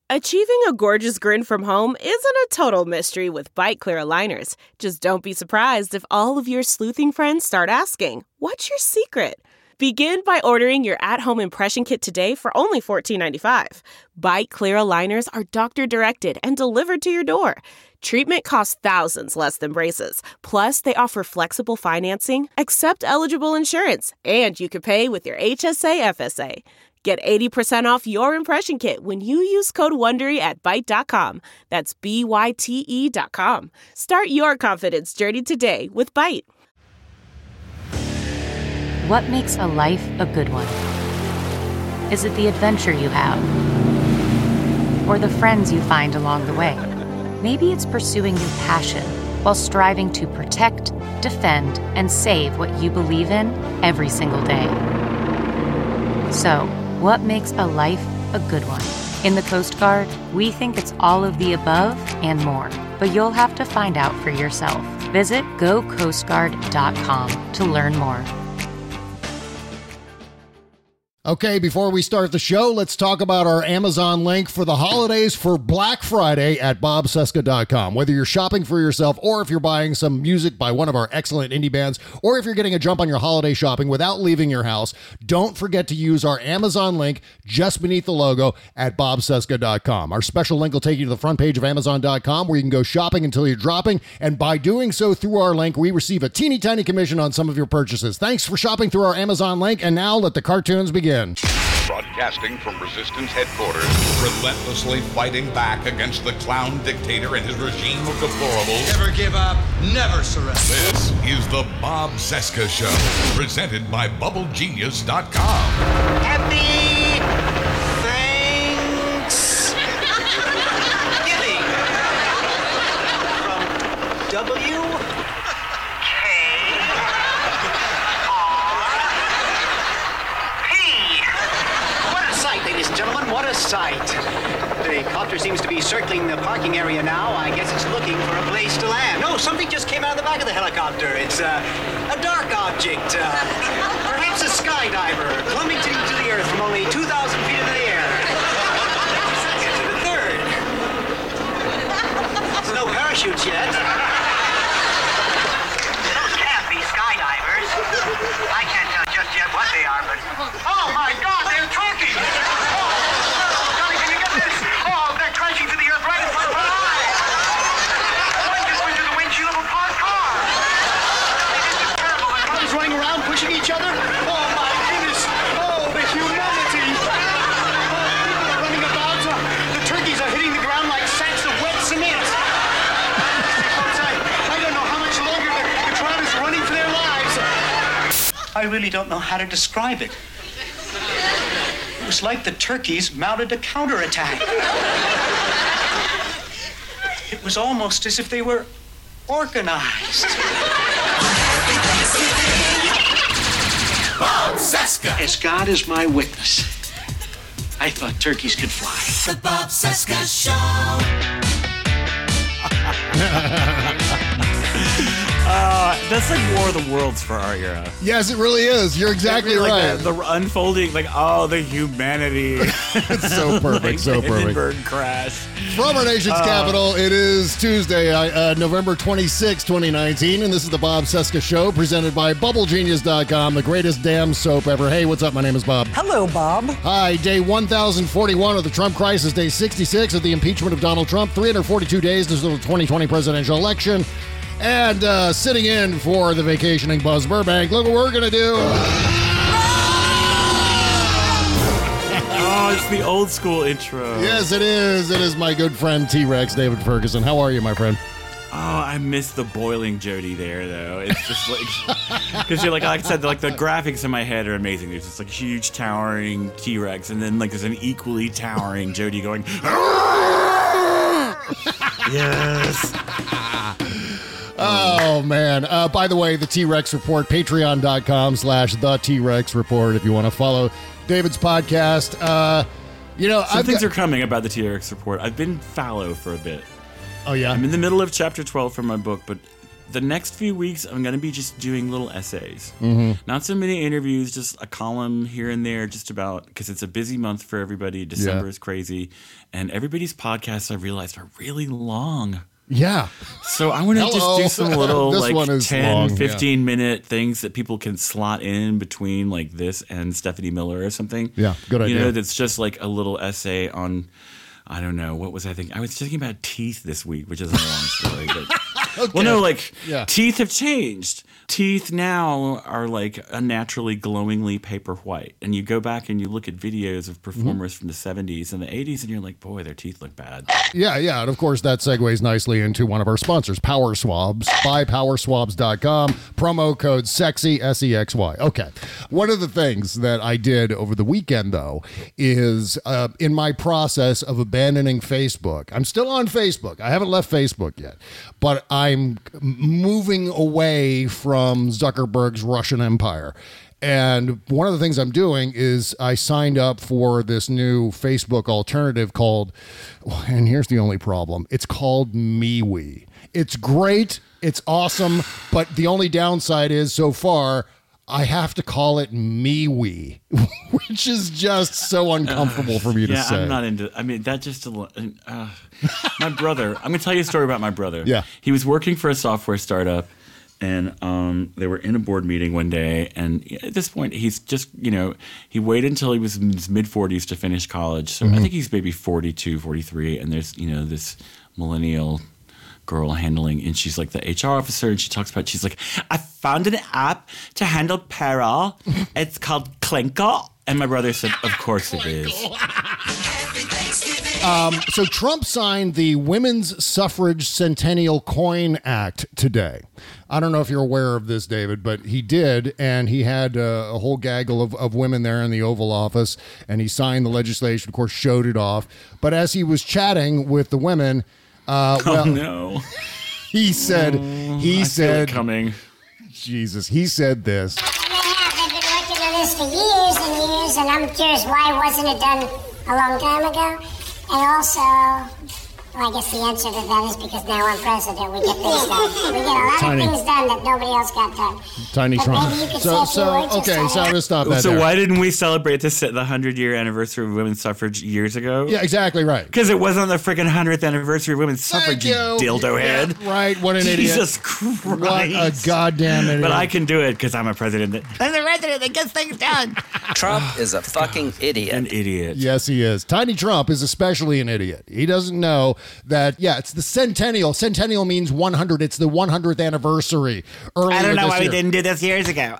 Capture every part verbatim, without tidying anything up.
Achieving a gorgeous grin from home isn't a total mystery with Byte Clear aligners. Just don't be surprised if all of your sleuthing friends start asking, "What's your secret?" Begin by ordering your at-home impression kit today for only fourteen ninety-five. Byte Clear aligners are doctor-directed and delivered to your door. Treatment costs thousands less than braces. Plus, they offer flexible financing, accept eligible insurance, and you can pay with your H S A F S A. Get eighty percent off your impression kit when you use code WONDERY at byte dot com. That's B Y T E dot com. Start your confidence journey today with Byte. What makes a life a good one? Is it the adventure you have? Or the friends you find along the way? Maybe it's pursuing your passion while striving to protect, defend, and save what you believe in every single day. So, what makes a life a good one? In the Coast Guard, we think it's all of the above and more, but you'll have to find out for yourself. Visit go coast guard dot com to learn more. Okay, before we start the show, let's talk about our Amazon link for the holidays for Black Friday at bob cesca dot com. Whether you're shopping for yourself or if you're buying some music by one of our excellent indie bands, or if you're getting a jump on your holiday shopping without leaving your house, don't forget to use our Amazon link just beneath the logo at bob cesca dot com. Our special link will take you to the front page of amazon dot com where you can go shopping until you're dropping, and by doing so through our link, we receive a teeny tiny commission on some of your purchases. Thanks for shopping through our Amazon link, and now let the cartoons begin. Broadcasting from Resistance headquarters, relentlessly fighting back against the clown dictator and his regime of deplorables. Never give up, never surrender. This is the Bob Cesca Show, presented by bubble genius dot com. Happy Thanksgiving from W K R P. What a sight, ladies and gentlemen, what a sight. The copter seems to be circling the parking area now. I guess it's looking for a place to land. No, something just came out of the back of the helicopter. It's uh, a dark object. Uh, perhaps a skydiver plummeting to the earth from only two thousand feet in the air. Second to the third. There's no parachutes yet. Those can't be skydivers. I can't tell just yet what they are, but... Oh, my God, they're turkeys! Oh, Johnny, can you get this? Oh, they're crashing to the earth right in front of our eyes! One just went through the windshield of a parked car! This is terrible. The cars running around, pushing each other? Oh, my goodness! Oh, the humanity! Oh, people are running about. The turkeys are hitting the ground like sacks of wet cement. Folks, I, I don't know how much longer the, the crowd is running for their lives. I really don't know how to describe it. It was like the turkeys mounted a counterattack. It was almost as if they were organized. Bob Cesca. As God is my witness, I thought turkeys could fly. The Bob Cesca Show. Uh, that's like War of the Worlds for our era. Yes, it really is. You're exactly like right. The, the unfolding, like, oh, the humanity. It's so perfect, like so the perfect. Hindenburg crash. From our nation's Uh, capital, it is Tuesday, uh, November twenty-sixth, twenty nineteen, and this is the Bob Cesca Show, presented by bubble genius dot com, the greatest damn soap ever. Hey, what's up? My name is Bob. Hello, Bob. Hi, day one thousand forty-one of the Trump crisis, day sixty-six of the impeachment of Donald Trump, three hundred forty-two days until the twenty twenty presidential election, and uh, sitting in for the vacationing Buzz Burbank. Look what we're going to do. Oh, it's the old school intro. Yes, it is. It is my good friend T-Rex, David Ferguson. How are you, my friend? Oh, I miss the boiling Jody there, though. It's just like, because you're like, like I said, like the graphics in my head are amazing. There's this like huge towering T-Rex, and then like there's an equally towering Jody going, yes. Oh, man. Uh, by the way, the T-Rex Report, patreon dot com slash the T-Rex Report if you want to follow David's podcast. Uh, you know, Some I've things got- are coming about the T-Rex Report. I've been fallow for a bit. Oh, yeah? I'm in the middle of chapter twelve from my book, but the next few weeks, I'm going to be just doing little essays. Mm-hmm. Not so many interviews, just a column here and there, just about, because it's a busy month for everybody. December Yeah. is crazy. And everybody's podcasts, I realized, are really long. Yeah. So I want to Hello. just do some little This like one is ten, long, yeah. fifteen minute things that people can slot in between like this and Stephanie Miller or something. Yeah, good You idea. know, that's just like a little essay on, I don't know, what was I thinking? I was thinking about teeth this week, which is a long story. But, well, no, like Yeah. teeth have changed. Teeth now are like unnaturally glowingly paper white. And you go back and you look at videos of performers from the seventies and the eighties and you're like, boy, their teeth look bad. Yeah, yeah. And of course, that segues nicely into one of our sponsors, Power Swabs. Buy power swabs dot com. Promo code SEXY, S E X Y. Okay. One of the things that I did over the weekend, though, is uh, in my process of abandoning Facebook. I'm still on Facebook. I haven't left Facebook yet. But I'm moving away from Zuckerberg's Russian empire. And one of the things I'm doing is I signed up for this new Facebook alternative called, and here's the only problem, it's called MeWe. It's great, it's awesome, but the only downside is so far I have to call it MeWe, which is just so uncomfortable for me to Yeah, say. I'm not into. I mean, that just. Uh, my brother. I'm gonna tell you a story about my brother. Yeah. He was working for a software startup, and um, they were in a board meeting one day. And at this point, he's just, you know, he waited until he was in his mid forties to finish college. So I think he's maybe forty-two, forty-three, and there's, you know, this millennial girl handling, and she's like the H R officer, and she talks about, she's like, I found an app to handle payroll. It's called Clinker. And my brother said, of course it is. Um, so Trump signed the Women's Suffrage Centennial Coin Act today. I don't know if you're aware of this, David, but he did, and he had uh, a whole gaggle of, of women there in the Oval Office, and he signed the legislation, of course, showed it off. But as he was chatting with the women, uh, well, Oh, no. he said, he I said, feel it coming. Jesus, he said this. And they have. They've been working on this for years and years, and I'm curious, why wasn't it done a long time ago? And also, well, I guess the answer to that is because now I'm president, we get things done. We get a lot Tiny. of things done that nobody else got done. Tiny But Trump. maybe you could So, say a few so words or okay, so something. I'm going to stop that So there. why didn't we celebrate this the one hundred year anniversary of women's suffrage years ago? Yeah, exactly right. Because it wasn't the freaking one hundredth anniversary of women's suffrage, you dildo head. Yeah, right, what an idiot. Jesus Christ. What a goddamn idiot. But I can do it because I'm a president. That, I'm the president that gets things done. Trump is a fucking idiot. An idiot. Yes, he is. Tiny Trump is especially an idiot. He doesn't know that, yeah, it's the centennial. Centennial means one hundred. It's the one hundredth anniversary. Earlier I don't know this why year. we didn't do this years ago.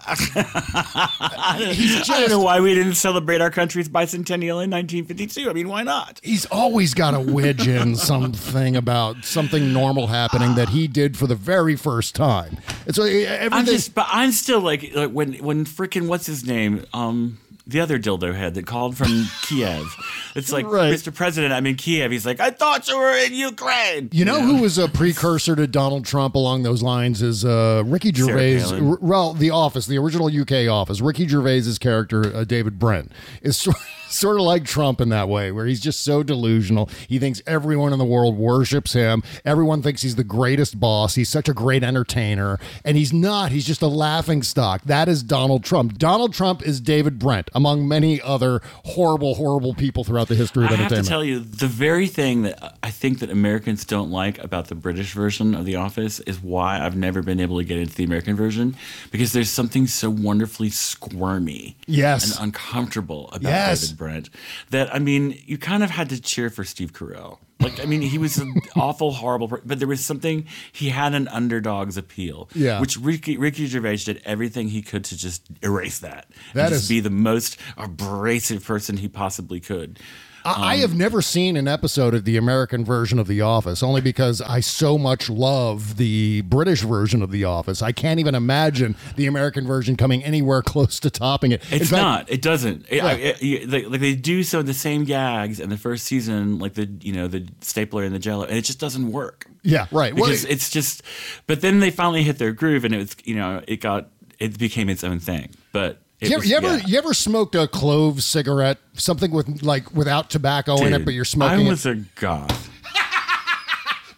I, don't, He's I don't know just- why we didn't celebrate our country's bicentennial in nineteen fifty-two. I mean, why not? He's always got to wedge in something about something normal happening that he did for the very first time. It's uh, everything. I'm just, but I'm still like, like when when freaking what's his name, um, the other dildo head that called from Kiev. It's like, Right. Mister President, I'm in Kiev. He's like, I thought you were in Ukraine. You know who was a precursor to Donald Trump along those lines is uh, Ricky Gervais. Sarah Palin. R- well, The Office, the original U K Office. Ricky Gervais's character, uh, David Brent, is sort sort of like Trump in that way, where he's just so delusional. He thinks everyone in the world worships him. Everyone thinks he's the greatest boss. He's such a great entertainer, and he's not. He's just a laughing stock. That is Donald Trump. Donald Trump is David Brent, among many other horrible, horrible people throughout the history of I have entertainment. to tell you, the very thing that I think that Americans don't like about the British version of The Office is why I've never been able to get into the American version, because there's something so wonderfully squirmy Yes. and uncomfortable about Yes. David Brent that, I mean, you kind of had to cheer for Steve Carell. Like, I mean, he was an awful, horrible, per- but there was something, he had an underdog's appeal. Yeah. Which Ricky, Ricky Gervais did everything he could to just erase that. That and just is- be the most abrasive person he possibly could. I I have never seen an episode of the American version of The Office, only because I so much love the British version of The Office. I can't even imagine the American version coming anywhere close to topping it. In It's fact- not. It doesn't. It, Yeah. I, it, you- like, like they do some of the same gags in the first season, like the you know the stapler and the Jello, and it just doesn't work. Yeah, right. Well, Because it's just. But then they finally hit their groove, and it was you know it got it became its own thing. But it you, was, you ever yeah. you ever smoked a clove cigarette, something with like without tobacco in it, Dude, but you're smoking I it? was a goth. But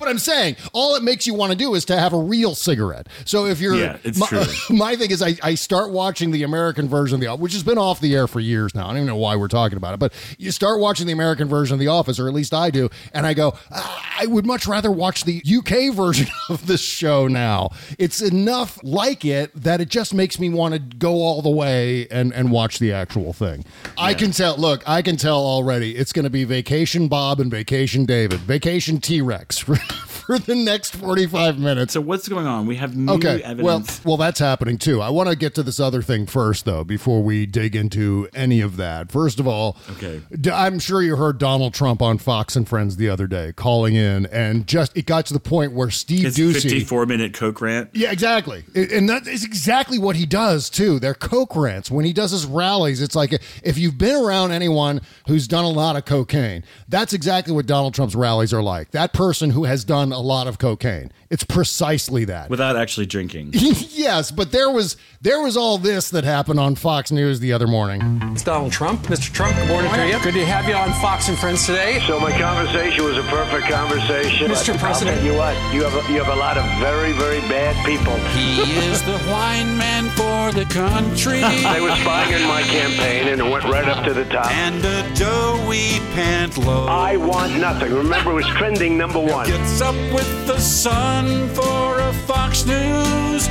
what I'm saying. All it makes you want to do is to have a real cigarette. So if you're, yeah, it's my, true. my thing is, I, I start watching the American version of The Office, which has been off the air for years now. I don't even know why we're talking about it, but you start watching the American version of The Office, or at least I do, and I go, I would much rather watch the U K version of this show now. It's enough like it that it just makes me want to go all the way and, and watch the actual thing. Yeah. I can tell, look, I can tell already it's going to be Vacation Bob and Vacation David, Vacation T-Rex for, for the next forty-five minutes. So what's going on? We have new okay, evidence. Well, well, that's happening too. I want to get to this other thing first, though, before we dig into any of that. First of all, okay. I'm sure you heard Donald Trump on Fox and Friends the other day calling in, and just it got to the point where Steve His Ducey, fifty-four minute Coke rant. Yeah, exactly, and that is exactly what he does too. They're Coke rants. When he does his rallies, it's like if you've been around anyone who's done a lot of cocaine, that's exactly what Donald Trump's rallies are like. That person who has done a lot of cocaine. It's precisely that. Without actually drinking. Yes, but there was there was all this that happened on Fox News the other morning. It's Donald Trump. Mister Trump, good morning to you. Good to have you on Fox and Friends today. So my conversation was a perfect conversation. Mister President. I'll tell you what, you have a, you have a lot of very, very bad people. He is the wine man for the country. They were spying on my campaign and it went right up to the top. And a doughy pant low. I want nothing. Remember, it was trending number one. Gets up with the sun for a Fox News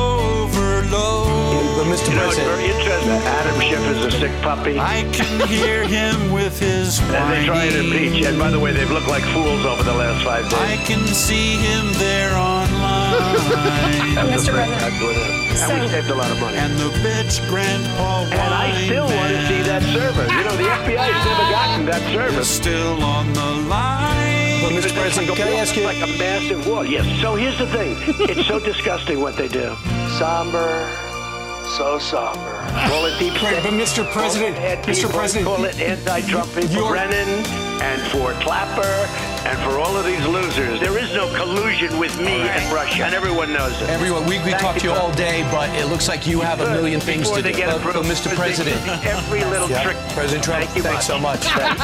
overload. But Mister You know, it's very interesting. Adam Schiff is a sick puppy. I can hear him with his whining. And they try to impeach. And by the way, they've looked like fools over the last five days. I can see him there online. Mister President. And we saved a lot of money. And the bitch grandpa wine And I still man. want to see that server. You know, the F B I has never gotten that server. Is still on the line. Well, Mister President, can I ask you? Like a massive wall. Yes. So here's the thing. It's so disgusting what they do. Somber. So somber. Call it deep Right, but Mister President, Mister people, President, call it anti-Trump people. you're- Brennan and for Clapper and for all of these losers. There is no collusion with me and Russia, and everyone knows it. Everyone, we could talk to you all day, but it looks like you have a million things Before to they do. get But, approved, but Mister because they President, do every little yeah. trick. President Trump, Thank you thanks so much. Thank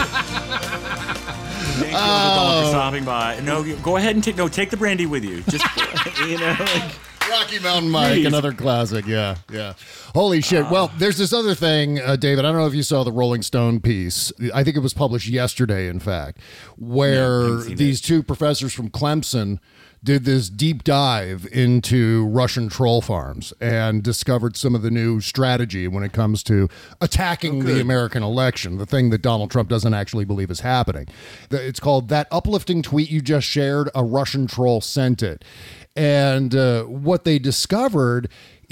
you, Donald, for stopping by. No, go ahead and take no, take the brandy with you. Just you know, like, Rocky Mountain Mike, Please. another classic. Yeah, yeah. Holy shit. Uh, well, there's this other thing, uh, David. I don't know if you saw the Rolling Stone piece. I think it was published yesterday, in fact, where Yeah, I've seen these it. two professors from Clemson did this deep dive into Russian troll farms and discovered some of the new strategy when it comes to attacking Oh, the good. American election, the thing that Donald Trump doesn't actually believe is happening. The- It's called That Uplifting Tweet You Just Shared, a Russian Troll Sent It. And uh, what they discovered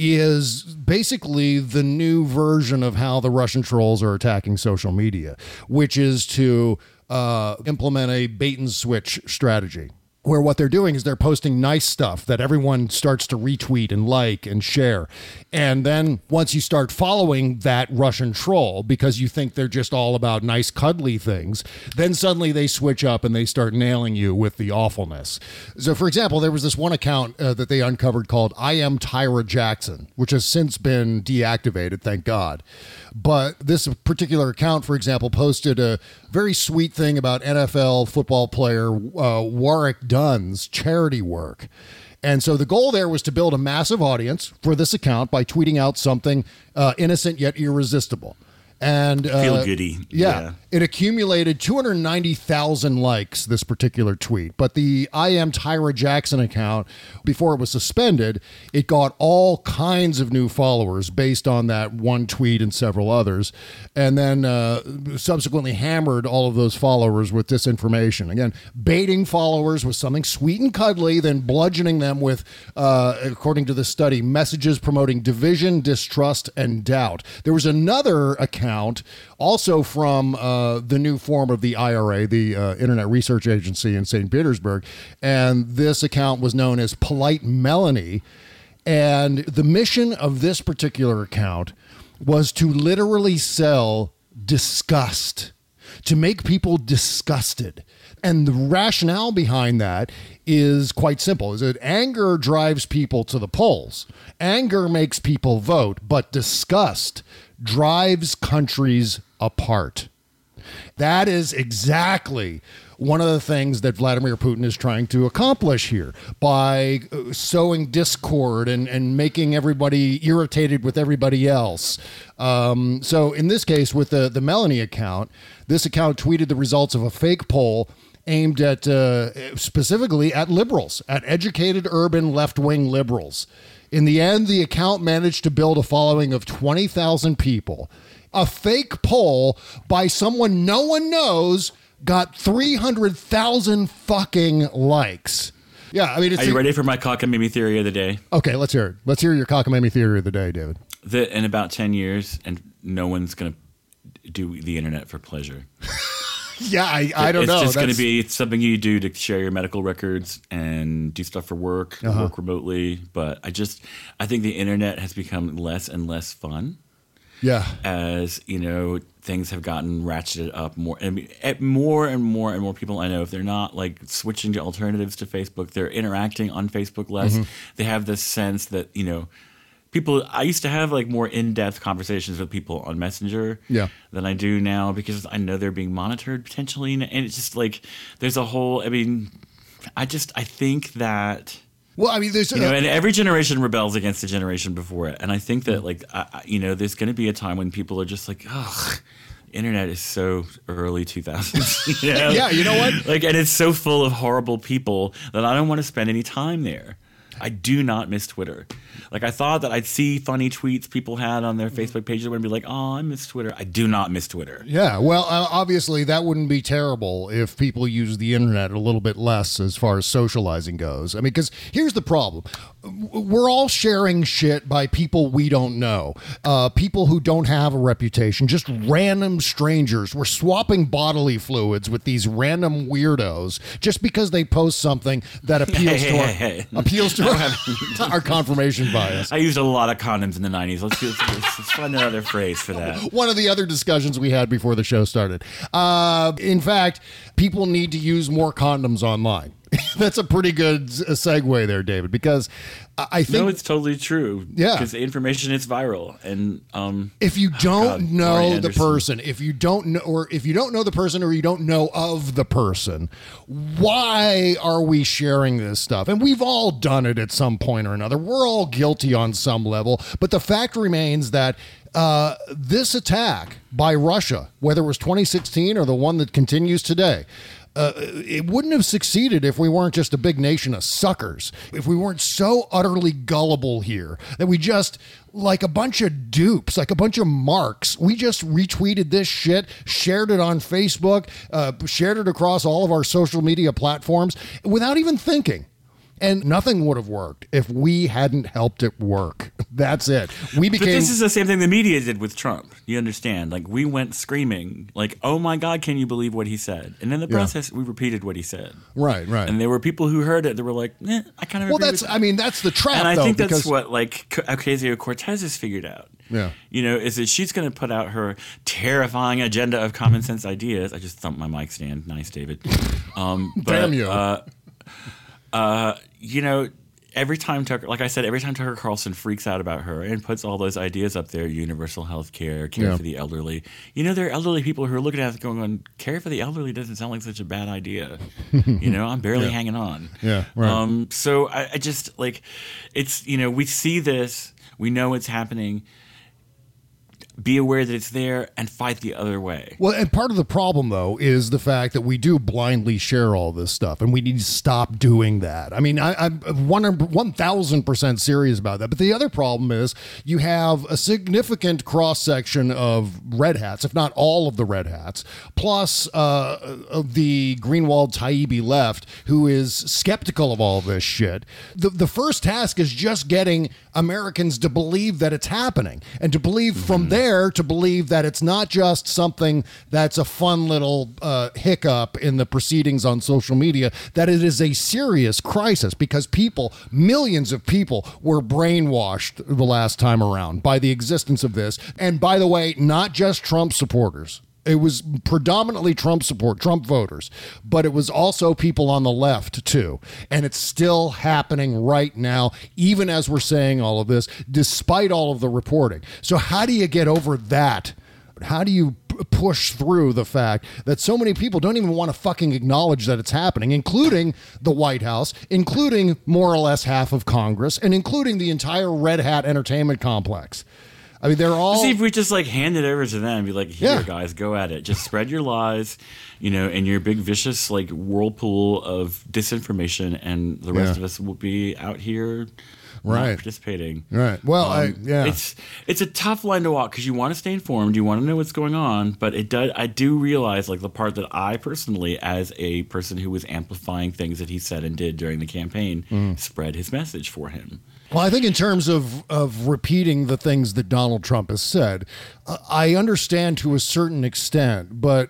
is basically the new version of how the Russian trolls are attacking social media, which is to uh, implement a bait and switch strategy, where what they're doing is they're posting nice stuff that everyone starts to retweet and like and share. And then once you start following that Russian troll because you think they're just all about nice cuddly things, then suddenly they switch up and they start nailing you with the awfulness. So for example, there was this one account uh, that they uncovered called I Am Tyra Jackson, which has since been deactivated, thank God. But this particular account, for example, posted a very sweet thing about N F L football player uh, Warwick Dunn's charity work. And so the goal there was to build a massive audience for this account by tweeting out something uh, innocent yet irresistible. And uh, Feel goody. Yeah, Yeah. it accumulated two hundred ninety thousand likes, this particular tweet. But the I Am Tyra Jackson account, before it was suspended, it got all kinds of new followers based on that one tweet and several others. And then uh, subsequently hammered all of those followers with disinformation. Again, baiting followers with something sweet and cuddly, then bludgeoning them with, uh, according to the study, messages promoting division, distrust, and doubt. There was another account also from uh, the new form of the I R A, the uh, Internet Research Agency in Saint Petersburg. And this account was known as Polite Melanie. And the mission of this particular account was to literally sell disgust, to make people disgusted. And the rationale behind that is quite simple, is that anger drives people to the polls. Anger makes people vote, but disgust drives countries apart. That is exactly one of the things that Vladimir Putin is trying to accomplish here by sowing discord and, and making everybody irritated with everybody else. Um, so in this case, with the, the Melanie account, this account tweeted the results of a fake poll aimed at uh, specifically at liberals, at educated urban left-wing liberals. In the end, the account managed to build a following of twenty thousand people. A fake poll by someone no one knows got three hundred thousand fucking likes. Yeah, I mean, it's Are you a, ready for my cockamamie theory of the day? Okay, let's hear it. Let's hear your cockamamie theory of the day, David. That in about ten years, and no one's going to do the internet for pleasure. Yeah, I, I don't it's know. It's just going to That's- be something you do to share your medical records and do stuff for work, Uh-huh. work remotely. But I just, I think the internet has become less and less fun. Yeah. As, you know, things have gotten ratcheted up more. I mean, at more and more and more people I know, if they're not like switching to alternatives to Facebook, they're interacting on Facebook less. Mhm. They have this sense that, you know, people, I used to have like more in-depth conversations with people on Messenger Yeah. than I do now because I know they're being monitored potentially. And it's just like, there's a whole, I mean, I just, I think that... Well, I mean, there's... You know, and every generation rebels against the generation before it. And I think that, like, I, I- you know, there's going to be a time when people are just like, ugh, internet is so early two thousands. You know? Yeah, you know what? Like, and it's so full of horrible people that I don't want to spend any time there. I do not miss Twitter. Like, I thought that I'd see funny tweets people had on their Facebook pages and be like, oh, I miss Twitter. I do not miss Twitter. Yeah, well, uh, obviously that wouldn't be terrible if people use the internet a little bit less as far as socializing goes. I mean, because here's the problem. We're all sharing shit by people we don't know, uh, people who don't have a reputation, just random strangers. We're swapping bodily fluids with these random weirdos just because they post something that appeals Hey, to hey, our, hey, hey. appeals to our, our confirmation bias. I used a lot of condoms in the nineties. Let's, let's, let's find another phrase for that. One of the other discussions we had before the show started. Uh, in fact, people need to use more condoms online. That's a pretty good s- segue there, David, because I I think No, it's totally true. Yeah. Because the information is viral. And um, if you don't God, Laurie know the Anderson. person, if you don't know, or if you don't know the person, or you don't know of the person, why are we sharing this stuff? And we've all done it at some point or another. We're all guilty on some level. But the fact remains that uh, this attack by Russia, whether it was twenty sixteen or the one that continues today, Uh, it wouldn't have succeeded if we weren't just a big nation of suckers. If we weren't so utterly gullible here that we just, like a bunch of dupes, like a bunch of marks, we just retweeted this shit, shared it on Facebook, uh, shared it across all of our social media platforms without even thinking. And nothing would have worked if we hadn't helped it work. That's it. We became. But this is the same thing the media did with Trump. You understand? Like, we went screaming, like, oh my God, can you believe what he said? And in the Yeah. process, we repeated what he said. Right, right. And there were people who heard it that were like, eh, I kind of Well, agree that's. with I mean, that's the trap. And I though, think that's because- what, like, Ocasio-Cortez has figured out. Yeah. You know, is that she's going to put out her terrifying agenda of common sense ideas. I just thumped my mic stand. Nice, David. Um, but, Damn you. Uh, uh, you know, every time Tucker, like I said, every time Tucker Carlson freaks out about her and puts all those ideas up there, universal health care, care Yeah. for the elderly, you know, there are elderly people who are looking at it going, care for the elderly doesn't sound like such a bad idea. You know, I'm barely Yeah. hanging on. Yeah, right. Um, so I, I just, like, it's, you know, we see this, we know it's happening. Be aware that it's there and fight the other way. Well, and part of the problem, though, is the fact that we do blindly share all this stuff, and we need to stop doing that. I mean, I, I'm one thousand percent serious about that. But the other problem is you have a significant cross-section of red hats, if not all of the red hats, plus uh, of the Greenwald Taibbi left, who is skeptical of all this shit. The, the first task is just getting Americans to believe that it's happening, and to believe from there to believe that it's not just something that's a fun little uh, hiccup in the proceedings on social media, that it is a serious crisis, because people, millions of people, were brainwashed the last time around by the existence of this. And by the way, not just Trump supporters. It was predominantly Trump support, Trump voters, but it was also people on the left too. And it's still happening right now, even as we're saying all of this, despite all of the reporting. So how do you get over that happen? How do you p- push through the fact that so many people don't even want to fucking acknowledge that it's happening, including the White House, including more or less half of Congress, and including the entire Red Hat entertainment complex? I mean, they're all. See, if we just like hand it over to them, be like, "Here, Yeah. guys, go at it. Just spread your lies, you know, in your big vicious like whirlpool of disinformation, and the rest Yeah. of us will be out here, Right. not participating." Right. Well, I yeah. It's it's a tough line to walk because you want to stay informed, you want to know what's going on, but it does. I do realize like the part that I personally, as a person who was amplifying things that he said and did during the campaign, Mm. spread his message for him. Well, I think in terms of, of repeating the things that Donald Trump has said, uh, I understand to a certain extent, but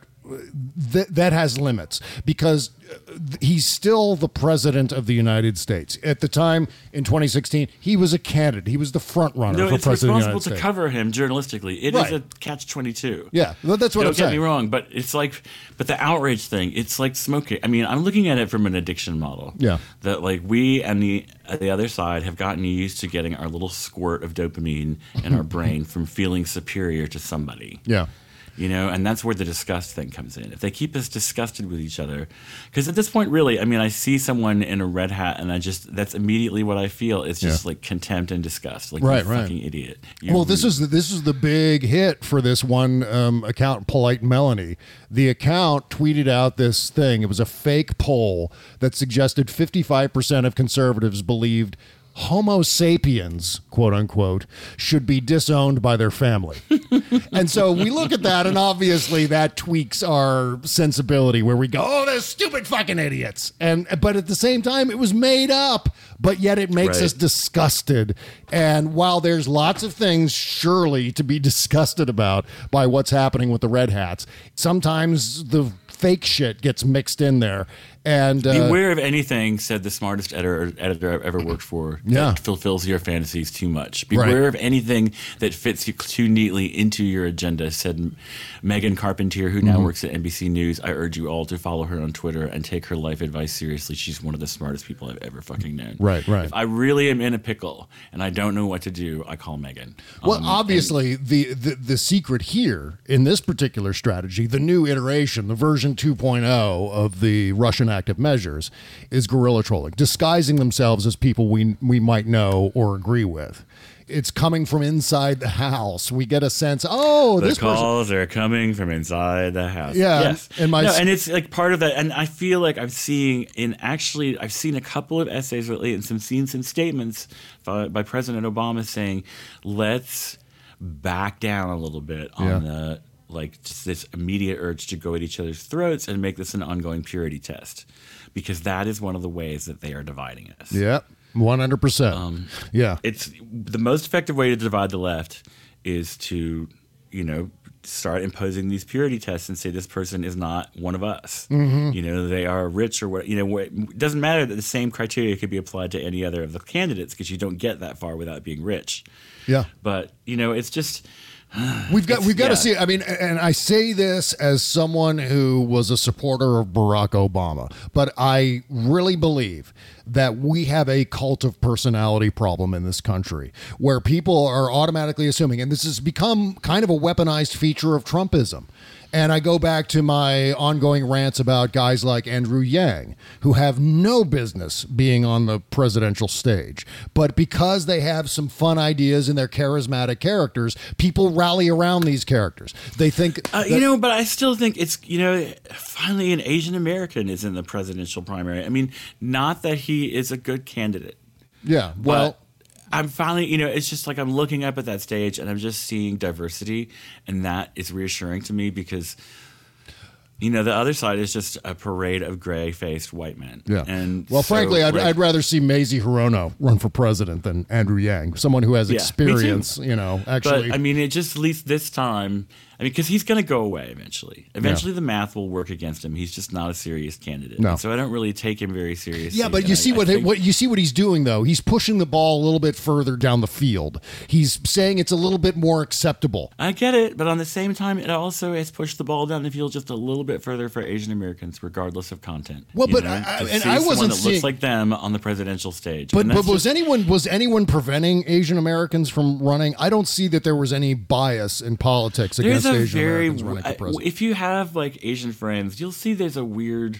th- that has limits because he's still the president of the United States. At the time in twenty sixteen, he was a candidate. He was the front runner No, for it's president of the responsible United to States. cover him journalistically. It Right. is a catch twenty-two. Yeah, well, that's what Don't I'm get saying. me wrong, but it's like, but the outrage thing, it's like smoking. I mean, I'm looking at it from an addiction model. Yeah. That like we and the uh, the other side have gotten used to getting our little squirt of dopamine in our brain from feeling superior to somebody. Yeah. You know, and that's where the disgust thing comes in. If they keep us disgusted with each other, because at this point, really, I mean, I see someone in a red hat, and I just, that's immediately what I feel. It's just Yeah. like contempt and disgust. Like, Right, you right. fucking idiot. You Well, this is the, this is the big hit for this one um, account, Polite Melanie. The account tweeted out this thing. It was a fake poll that suggested fifty-five percent of conservatives believed Homo sapiens, quote unquote, should be disowned by their family. And so we look at that, and obviously that tweaks our sensibility where we go, oh, those stupid fucking idiots. And but at the same time, it was made up, but yet it makes Right. us disgusted. And while there's lots of things surely to be disgusted about by what's happening with the Red Hats, sometimes the fake shit gets mixed in there. And uh, beware of anything, said the smartest editor, editor I've ever worked for, that Yeah. fulfills your fantasies too much. Beware Right. of anything that fits you too neatly into your agenda, said Megan Carpentier, who now Mhm. works at N B C News. I urge you all to follow her on Twitter and take her life advice seriously. She's one of the smartest people I've ever fucking known. Right, right. If I really am in a pickle and I don't know what to do, I call Megan. Well, Um, obviously, the, the the secret here in this particular strategy, the new iteration, the version two point oh of the Russian active measures, is guerrilla trolling, disguising themselves as people we we might know or agree with. It's coming from inside the house. We get a sense, oh, the this person. calls are coming from inside the house. Yeah, yes. and my- no, and it's like part of that. And I feel like I'm seeing in actually, I've seen a couple of essays lately and some seen some statements by, by President Obama saying, let's back down a little bit on Yeah. the like just this immediate urge to go at each other's throats and make this an ongoing purity test, because that is one of the ways that they are dividing us. Yeah, one hundred percent. Um, yeah. It's the most effective way to divide the left is to, you know, start imposing these purity tests and say this person is not one of us. Mhm. You know, they are rich or what, you know, what, it doesn't matter that the same criteria could be applied to any other of the candidates because you don't get that far without being rich. Yeah. But, you know, it's just. We've got It's- we've got yeah. to see. I mean, and I say this as someone who was a supporter of Barack Obama, but I really believe that we have a cult of personality problem in this country where people are automatically assuming, and this has become kind of a weaponized feature of Trumpism. And I go back to my ongoing rants about guys like Andrew Yang, who have no business being on the presidential stage. But because they have some fun ideas and they're charismatic characters, people rally around these characters. They think, Uh, that- you know, but I still think it's, you know, finally an Asian American is in the presidential primary. I mean, not that he is a good candidate. yeah, well, But I'm finally, you know, it's just like I'm looking up at that stage and I'm just seeing diversity, and that is reassuring to me because, you know, the other side is just a parade of gray-faced white men. yeah. And well, so, frankly, I'd, like, I'd rather see Mazie Hirono run for president than Andrew Yang, someone who has Yeah, me too. experience, you know, actually. But I mean, it just at least this time. I mean, because he's going to go away eventually. Eventually, the math will work against him. He's just not a serious candidate. No. And so I don't really take him very seriously. Yeah, but And you I- see I what think- what you see what he's doing though. He's pushing the ball a little bit further down the field. He's saying it's a little bit more acceptable. I get it, but on the same time, it also has pushed the ball down the field just a little bit further for Asian Americans, regardless of content. Well, You but know, I- I- to and see I someone wasn't that seeing- looks like them on the presidential stage. But And but that's was just- anyone was anyone preventing Asian Americans from running? I don't see that there was any bias in politics There's against most a Asian very. Americans running for president. If you have like Asian friends, you'll see there's a weird.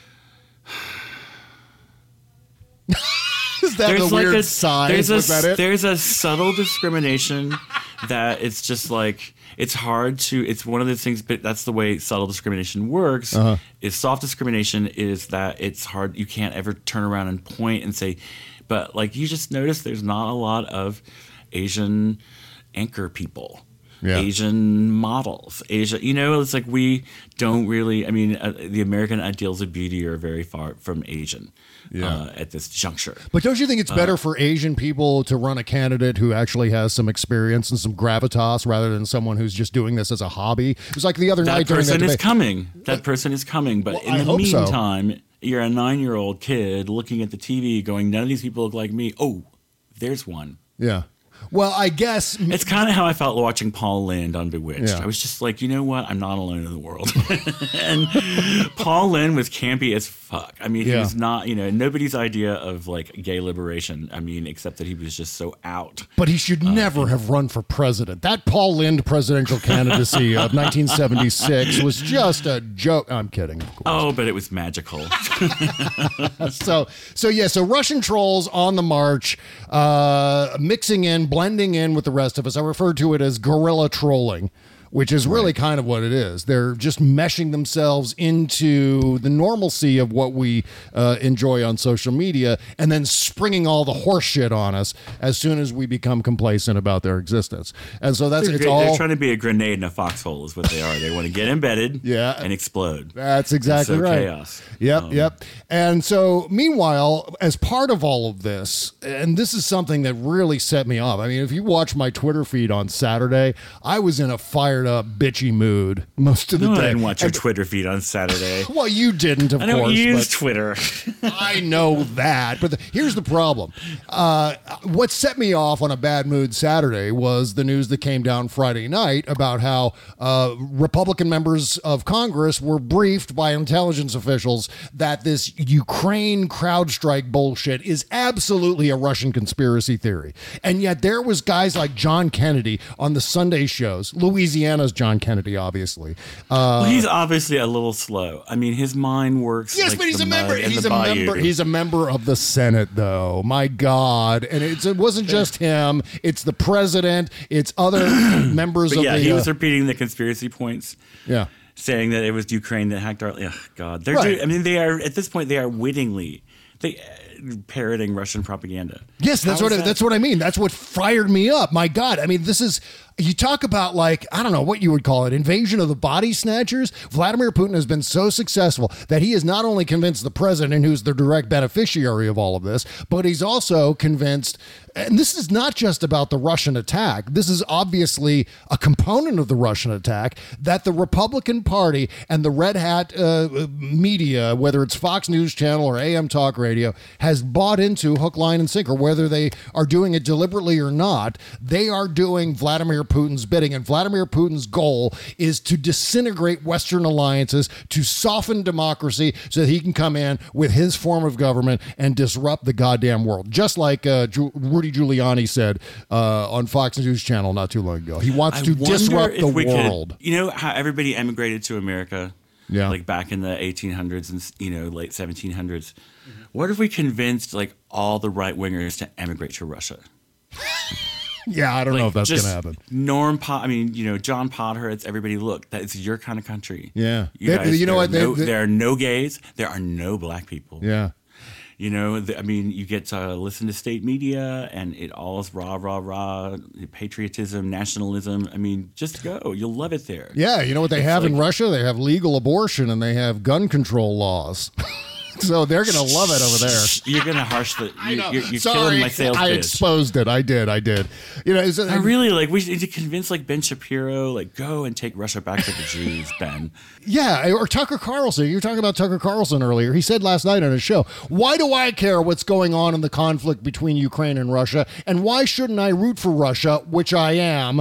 Is that there's the like weird a, sign? There's a, Was that it? There's a subtle discrimination that it's just like it's hard to. It's one of those things, but that's the way subtle discrimination works. Uh-huh. Is soft discrimination is that it's hard. You can't ever turn around and point and say, but like you just notice there's not a lot of Asian anchor people. Yeah. Asian models, Asia, you know, it's like we don't really, I mean, uh, the American ideals of beauty are very far from Asian yeah. uh, at this juncture. But don't you think it's better uh, for Asian people to run a candidate who actually has some experience and some gravitas rather than someone who's just doing this as a hobby? It was like the other that night during that person is debate. coming. That person is coming. But well, in I the hope meantime, so. You're a nine-year-old kid looking at the T V going, none of these people look like me. Oh, there's one. Yeah. Well, I guess it's kind of how I felt watching Paul Lynde on Bewitched. Yeah. I was just like, you know what? I'm not alone in the world. And Paul Lynde was campy as fuck. I mean, Yeah. he was not, you know, nobody's idea of like gay liberation. I mean, except that he was just so out. But he should Uh, never have run for president. That Paul Lynde presidential candidacy of nineteen seventy-six was just a joke. I'm kidding, of course. Oh, but it was magical. so, so yeah, so Russian trolls on the march, uh, mixing in, blending in with the rest of us. I refer to it as guerrilla trolling, which is really right. kind of what it is. They're just meshing themselves into the normalcy of what we uh, enjoy on social media and then springing all the horse shit on us as soon as we become complacent about their existence. And so that's they're, it's they're all... They're trying to be a grenade in a foxhole is what they are. They want to get embedded yeah. and explode. That's exactly so right. Chaos. Yep, um, yep. And so, meanwhile, as part of all of this, and this is something that really set me off. I mean, if you watch my Twitter feed on Saturday, I was in a fired up, bitchy mood most of the no, day. I didn't watch your and, Twitter feed on Saturday. Well, you didn't, of I don't course. use but Twitter. I know that. But the, here's the problem. Uh, what set me off on a bad mood Saturday was the news that came down Friday night about how uh, Republican members of Congress were briefed by intelligence officials that this Ukraine CrowdStrike bullshit is absolutely a Russian conspiracy theory. And yet there was guys like John Kennedy on the Sunday shows, Louisiana's John Kennedy, obviously. Uh, well, he's obviously a little slow. I mean, his mind works. Yes, like but he's the a member. mud in He's the a bayou. member. He's a member of the Senate, though. My God, and it's, it wasn't just him. It's the president. It's other members but of yeah, the. he uh, was repeating the conspiracy points. Yeah. Saying that it was Ukraine that hacked our. Oh, God, they're. Right. Do, I mean, they are at this point. They are wittingly. They. Parroting Russian propaganda. Yes, that's How what is I, that? that's what I mean. That's what fired me up. My God, I mean, this is you talk about like I don't know what you would call it, invasion of the body snatchers. Vladimir Putin has been so successful that he has not only convinced the president, who's the direct beneficiary of all of this, but he's also convinced. And this is not just about the Russian attack. This is obviously a component of the Russian attack that the Republican Party and the Red Hat uh, media, whether it's Fox News Channel or A M Talk Radio, has bought into hook, line, and sinker. Whether they are doing it deliberately or not, they are doing Vladimir Putin's bidding. And Vladimir Putin's goal is to disintegrate Western alliances, to soften democracy so that he can come in with his form of government and disrupt the goddamn world. Just like uh, Ju- Rudy Giuliani said uh, on Fox News Channel not too long ago. He wants I to wonder disrupt if the we world. Could, you know how everybody emigrated to America? Yeah. Like back in the eighteen hundreds and, you know, late seventeen hundreds. Mm-hmm. What if we convinced like all the right wingers to emigrate to Russia? Yeah, I don't like, know if that's going just to happen. Norm Pot, I mean, you know, John Podhoretz, everybody, look, that is your kind of country. Yeah. You, They- guys, you know there what? are They- no, they- there are no gays. There are no black people. Yeah. You know, the, I mean, you get to listen to state media and it all is rah, rah, rah, patriotism, nationalism. I mean, just go. You'll love it there. Yeah, you know what they It's have like- in Russia? They have legal abortion and they have gun control laws. So they're going to love it over there. You're going to harsh the. I You, know. you're you're Sorry, killing my sales I pitch. exposed it. I did. I did. You know, is it, I really like. We need to convince like Ben Shapiro, like go and take Russia back to the Jews, Ben. Yeah, or Tucker Carlson. You were talking about Tucker Carlson earlier. He said last night on his show, why do I care what's going on in the conflict between Ukraine and Russia? And why shouldn't I root for Russia, which I am?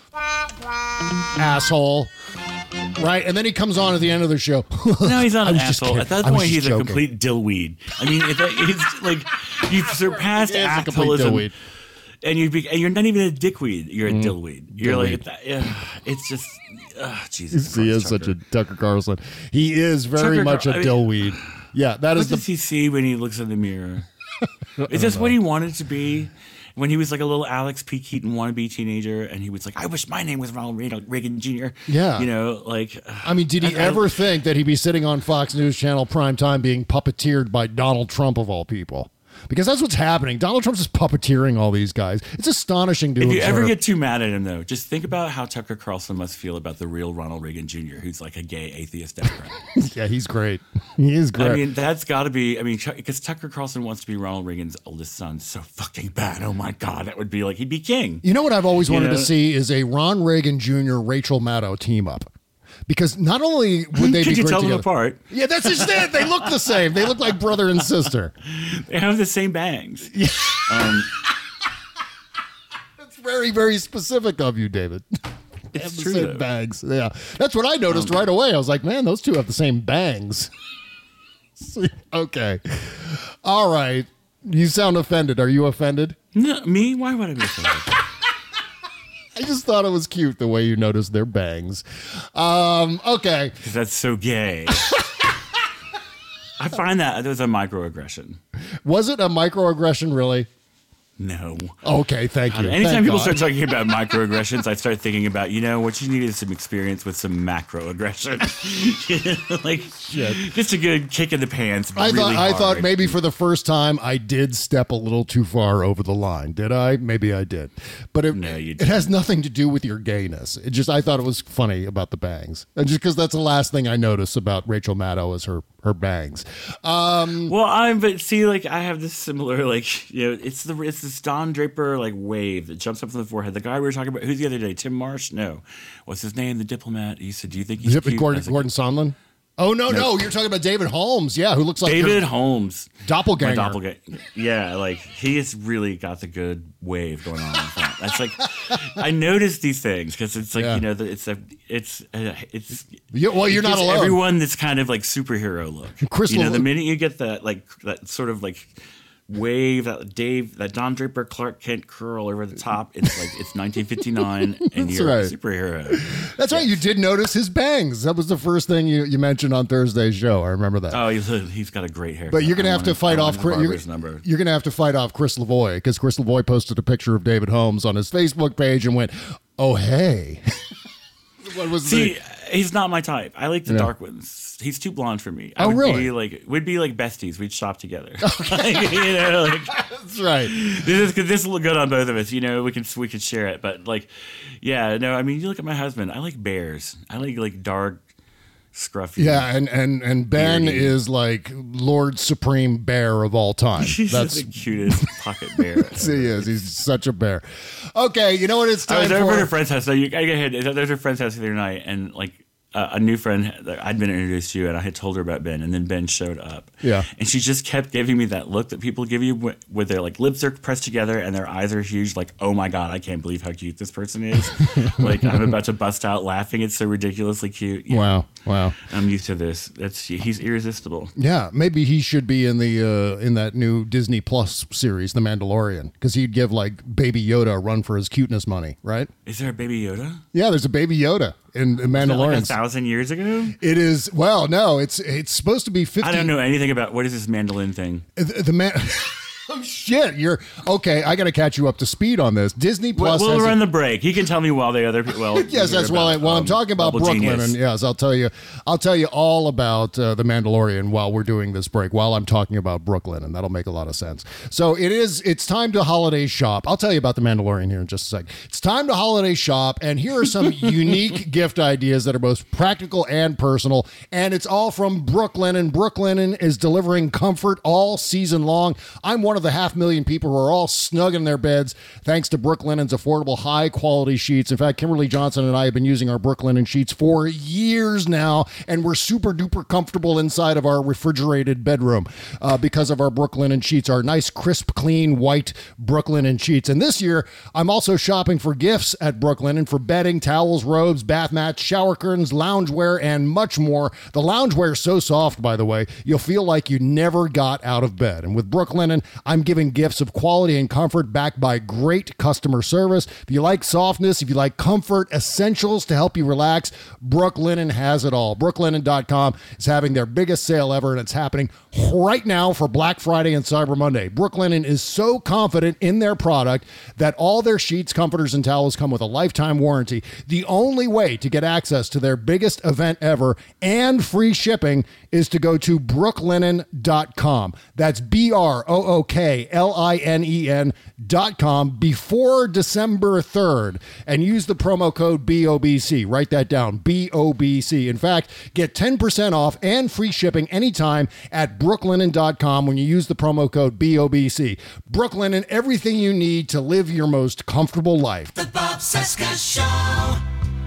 Asshole. Right? And then he comes on at the end of the show. No, he's not I an was just asshole. kidding. At that I was point, just he's a joking. complete dillweed. I mean, if that, it's like you've surpassed He is a complete assholism. dillweed. And you be, and you're not even a dickweed. You're a Mm. dillweed. You're Dillweed. like, uh, it's just, uh, Jesus. He is Christ, such a Tucker. Tucker Carlson. He is very Tucker much Car- a I mean, dillweed. Yeah, that What is the. does he see when he looks in the mirror? Is this what he wanted to be? When he was like a little Alex P. Keaton wannabe teenager, and he was like, I wish my name was Ronald Reagan Junior Yeah. You know, like. I mean, did he I- I- ever think that he'd be sitting on Fox News Channel prime time being puppeteered by Donald Trump of all people? Because that's what's happening. Donald Trump's just puppeteering all these guys. It's astonishing to If you observe. ever get too mad at him, though, just think about how Tucker Carlson must feel about the real Ronald Reagan Junior, who's like a gay atheist Democrat. Yeah, he's great. He is great. I mean, that's got to be. I mean, because Tucker Carlson wants to be Ronald Reagan's oldest son so fucking bad. Oh my God, that would be like he'd be king. You know what I've always You wanted know? to see is a Ron Reagan Junior Rachel Maddow team up. Because not only would they Could be you great tell them together- apart? Yeah, that's just it. They look the same. They look like brother and sister. They have the same bangs. Yeah. Um, That's very, very specific of you, David. They have It's the true, same though. bangs. Yeah, that's what I noticed Um, right away. I was like, man, those two have the same bangs. Okay. All right. You sound offended. Are you offended? No, me? Why would I be offended? I just thought it was cute the way you noticed their bangs. Um, okay. Because that's so gay. I find that that was a microaggression. Was it a microaggression, really? No. Okay, thank God, you. anytime Thank people God. start talking about microaggressions, I start thinking about, you know, what you need is some experience with some macroaggression. You know, like, just a good kick in the pants. I really thought I hard. thought maybe for the first time I did step a little too far over the line. Did I? Maybe I did. But it, No, you it has nothing to do with your gayness. It just I thought it was funny about the bangs. And just because that's the last thing I noticed about Rachel Maddow is her her bangs. Um, Well, I'm but see, like I have this similar, like you know, it's the it's this Don Draper like wave that jumps up from the forehead. The guy we were talking about, who's the other day? Tim Marsh? No, what's his name? The diplomat. He said, "Do you think he's Is it cute?" I Gordon, was like, Gordon Sondland? Oh no, no, No. you're talking about David Holmes. Yeah, who looks like David your Holmes, doppelganger. My doppelganger. Yeah, like he has really got the good wave going on in front. That's like I noticed these things because it's like Yeah. you know the, it's a it's a, it's You- well, you're it not gives alone. Everyone this kind of like superhero look. Crystal- you know, the minute you get that like that sort of like wave, that Dave, that Don Draper Clark Kent curl over the top, it's like it's nineteen fifty-nine and That's you're right. a superhero. That's right. You did notice his bangs. That was the first thing you, you mentioned on Thursday's show. I remember that. Oh, he's, he's got a great hair. But you're gonna I have to wanna- fight I off. wanna Chris- have You're, Barbara's number. you're gonna have to fight off Chris Lavoie because Chris Lavoie posted a picture of David Holmes on his Facebook page and went, "Oh hey." What was See, the? he's not my type. I like the Yeah. dark ones. He's too blonde for me. I Oh, would really? Be like, we'd be like besties. We'd shop together. Like, you know, like That's right. this is this will look good on both of us. You know, we can we could share it. But like, yeah, no. I mean, you look at my husband. I like bears. I like like dark, scruffy. Yeah, and and and Ben Beardy. is like Lord Supreme Bear of all time. He's That's the cutest pocket bear. he is. He's such a bear. Okay, you know what it's I was time over at for? her friend's house. So you, I go ahead. There's her friend's house the other night, and like uh, a new friend that I'd been introduced to, and I had told her about Ben, and then Ben showed up. Yeah. And she just kept giving me that look that people give you wh- where their like lips are pressed together and their eyes are huge. Like, oh my god, I can't believe how cute this person is. Like, I'm about to bust out laughing. It's so ridiculously cute. Yeah. Wow, wow. I'm used to this. That's he's irresistible. Yeah, maybe he should be in the uh, in that new Disney Plus series, The Mandalorian, because he'd give like Baby Yoda a run for his cuteness money, right? Is there a Baby Yoda? Yeah, there's a Baby Yoda in, in Is that like a Mandalorian. thousand years ago? It is well, no, it's it's supposed to be fifty. I don't know anything about what is this mandolin thing. The, the man. Oh shit! You're okay. I got to catch you up to speed on this. Disney Plus. We'll has a- run the break. He can tell me while the other people. Well, yes, that's while, I, while I'm um, talking about Bubble Brooklyn, Genius. and yes, I'll tell you, I'll tell you all about uh, the Mandalorian while we're doing this break. While I'm talking about Brooklyn, and that'll make a lot of sense. So it is. It's time to holiday shop. I'll tell you about the Mandalorian here in just a sec. It's time to holiday shop, and here are some unique gift ideas that are both practical and personal. And it's all from Brooklyn, and Brooklyn is delivering comfort all season long. I'm one of the half million people who are all snug in their beds thanks to Brooklinen's affordable, high-quality sheets. In fact, Kimberly Johnson and I have been using our Brooklinen sheets for years now, and we're super-duper comfortable inside of our refrigerated bedroom uh, because of our Brooklinen sheets, our nice, crisp, clean, white Brooklinen sheets. And this year, I'm also shopping for gifts at Brooklinen for bedding, towels, robes, bath mats, shower curtains, loungewear, and much more. The loungewear is so soft, by the way, you'll feel like you never got out of bed. And with Brooklinen, I'm giving gifts of quality and comfort backed by great customer service. If you like softness, if you like comfort, essentials to help you relax, Brooklinen has it all. Brooklinen dot com is having their biggest sale ever, and it's happening right now for Black Friday and Cyber Monday. Brooklinen is so confident in their product that all their sheets, comforters, and towels come with a lifetime warranty. The only way to get access to their biggest event ever and free shipping is to go to brooklinen dot com. That's B R O O K L I N E N dot com before December third and use the promo code B O B C. Write that down, B O B C. In fact, get ten percent off and free shipping anytime at brooklinen dot com when you use the promo code B O B C. Brooklinen, everything you need to live your most comfortable life. The Bob Cesca Show.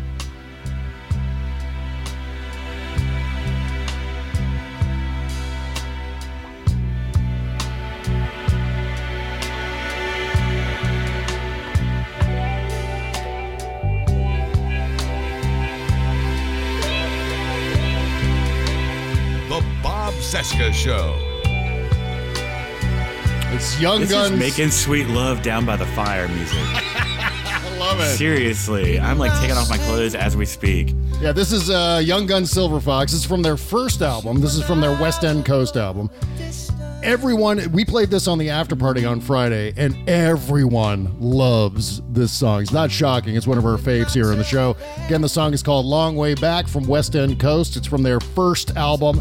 The Bob Cesca Show. It's Young this Guns. Is making sweet love down by the fire music. I love it. Seriously, I'm like taking off my clothes as we speak. Yeah, this is uh, Young Guns Silver Fox. This is from their first album. This is from their West End Coast album. Everyone, we played this on the after party on Friday, and everyone loves this song. It's not shocking. It's one of our faves here on the show. Again, the song is called Long Way Back from West End Coast. It's from their first album.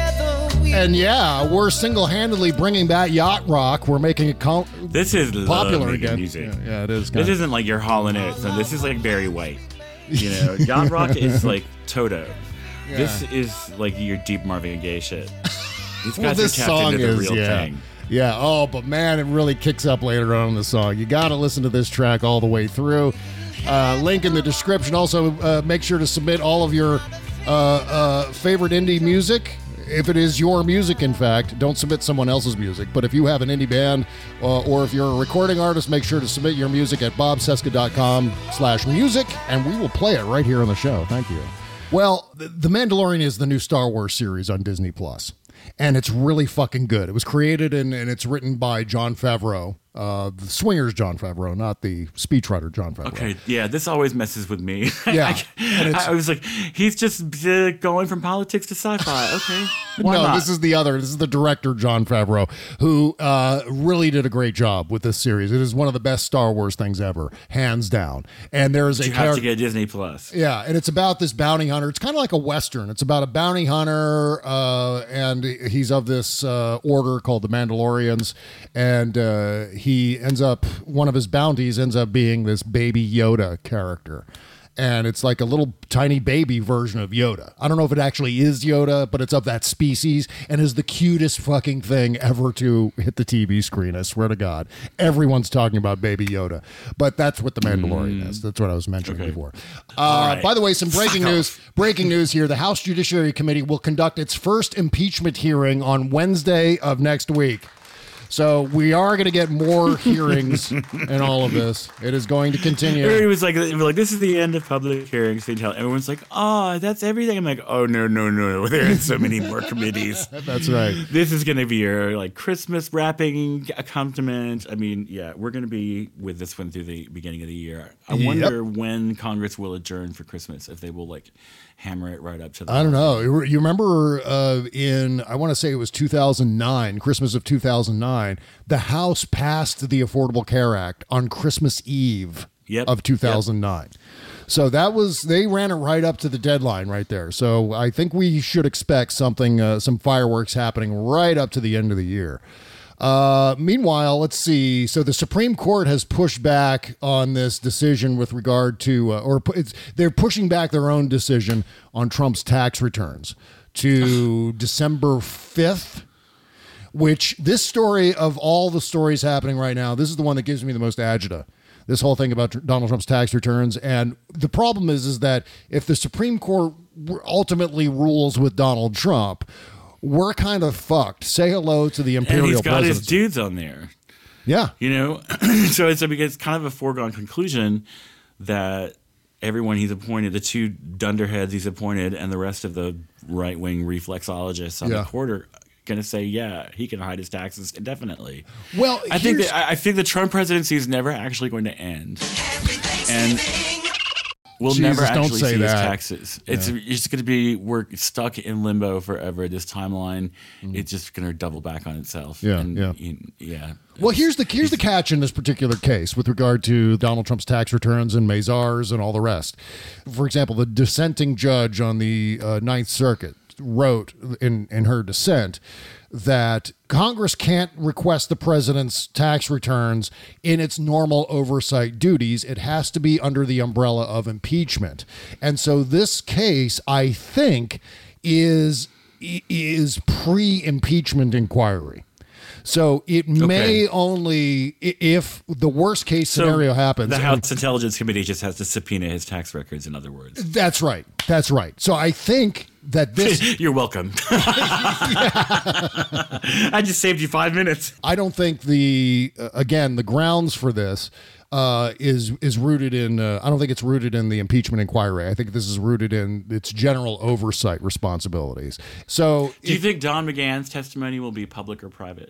And yeah, we're single-handedly bringing back yacht rock. We're making it com- This is popular love-making again. music. Yeah, yeah, it is. This kinda. isn't like your Hall and Oates. No, this is like Barry White. You know, yacht rock is like Toto. Yeah. This is like your deep Marvin Gaye shit. These Well, guys this are tapped song into the is, real yeah. thing. Yeah, oh, but man, it really kicks up later on in the song. You got to listen to this track all the way through. Uh, link in the description. Also, uh, make sure to submit all of your uh, uh, favorite indie music. If it is your music, in fact, don't submit someone else's music. But if you have an indie band uh, or if you're a recording artist, make sure to submit your music at bobcesca dot com slash music, and we will play it right here on the show. Thank you. Well, The Mandalorian is the new Star Wars series on Disney Plus. And it's really fucking good. It was created and, and it's written by Jon Favreau, uh, the Swingers John Favreau, not the speechwriter Jon Favreau. Okay, yeah, this always messes with me. Yeah. I, I was like, he's just uh, going from politics to sci-fi. Okay, why no, not? this is the other. This is the director, Jon Favreau, who uh, really did a great job with this series. It is one of the best Star Wars things ever, hands down. And there's a you have to get Disney Plus. Yeah, and it's about this bounty hunter. It's kind of like a Western. It's about a bounty hunter, uh, and he's of this uh, order called the Mandalorians, and uh, he ends up, one of his bounties ends up being this baby Yoda character. And it's like a little tiny baby version of Yoda. I don't know if it actually is Yoda, but it's of that species and is the cutest fucking thing ever to hit the T V screen. I swear to God. Everyone's talking about baby Yoda. But that's what the Mandalorian mm. is. That's what I was mentioning okay. before. Uh, right. By the way, some breaking Fuck news. Off. Breaking news here. The House Judiciary Committee will conduct its first impeachment hearing on Wednesday of next week. So we are going to get more hearings in all of this. It is going to continue. It was like, like this is the end of public hearings. They tell everyone's like, oh, that's everything. I'm like, oh no, no, no. There are so many more committees. That's right. This is going to be your like Christmas wrapping accompaniment. I mean, yeah, we're going to be with this one through the beginning of the year. I yep. wonder when Congress will adjourn for Christmas. If they will like hammer it right up to the. I don't know. You remember uh, in I want to say it was two thousand nine, Christmas of two thousand nine. The House passed the Affordable Care Act on Christmas Eve yep. of two thousand nine. Yep. So that was, they ran it right up to the deadline right there. So I think we should expect something, uh, some fireworks happening right up to the end of the year. Uh, meanwhile, let's see. So the Supreme Court has pushed back on this decision with regard to, uh, or it's, they're pushing back their own decision on Trump's tax returns to December fifth. Which this story of all the stories happening right now, this is the one that gives me the most agita. This whole thing about Donald Trump's tax returns. And the problem is, is that if the Supreme Court ultimately rules with Donald Trump, we're kind of fucked. Say hello to the imperial presidency. And he's got presidency. his dudes on there. Yeah. You know, so it's, it's kind of a foregone conclusion that everyone he's appointed, the two dunderheads he's appointed, and the rest of the right-wing reflexologists on yeah. the quarter going to say, yeah, he can hide his taxes indefinitely. Well, I think that, I think the Trump presidency is never actually going to end, and we'll Jesus, never actually don't say see his that. taxes. It's Yeah. it's going to be we're stuck in limbo forever. This timeline, Mm. it's just going to double back on itself. Yeah, and, yeah. you- yeah. Well, here's the here's the catch in this particular case with regard to Donald Trump's tax returns and Mazars and all the rest. For example, the dissenting judge on the uh, Ninth Circuit wrote in in her dissent that Congress can't request the president's tax returns in its normal oversight duties. It has to be under the umbrella of impeachment. And so this case, I think, is is pre-impeachment inquiry. So it may Okay. only, i- if the worst case scenario happens. The House Intelligence Committee just has to subpoena his tax records, in other words. That's right. That's right. So I think that this. You're welcome. I just saved you five minutes. I don't think the, uh, again, the grounds for this uh, is is rooted in, uh, I don't think it's rooted in the impeachment inquiry. I think this is rooted in its general oversight responsibilities. So Do you think Don McGahn's testimony will be public or private?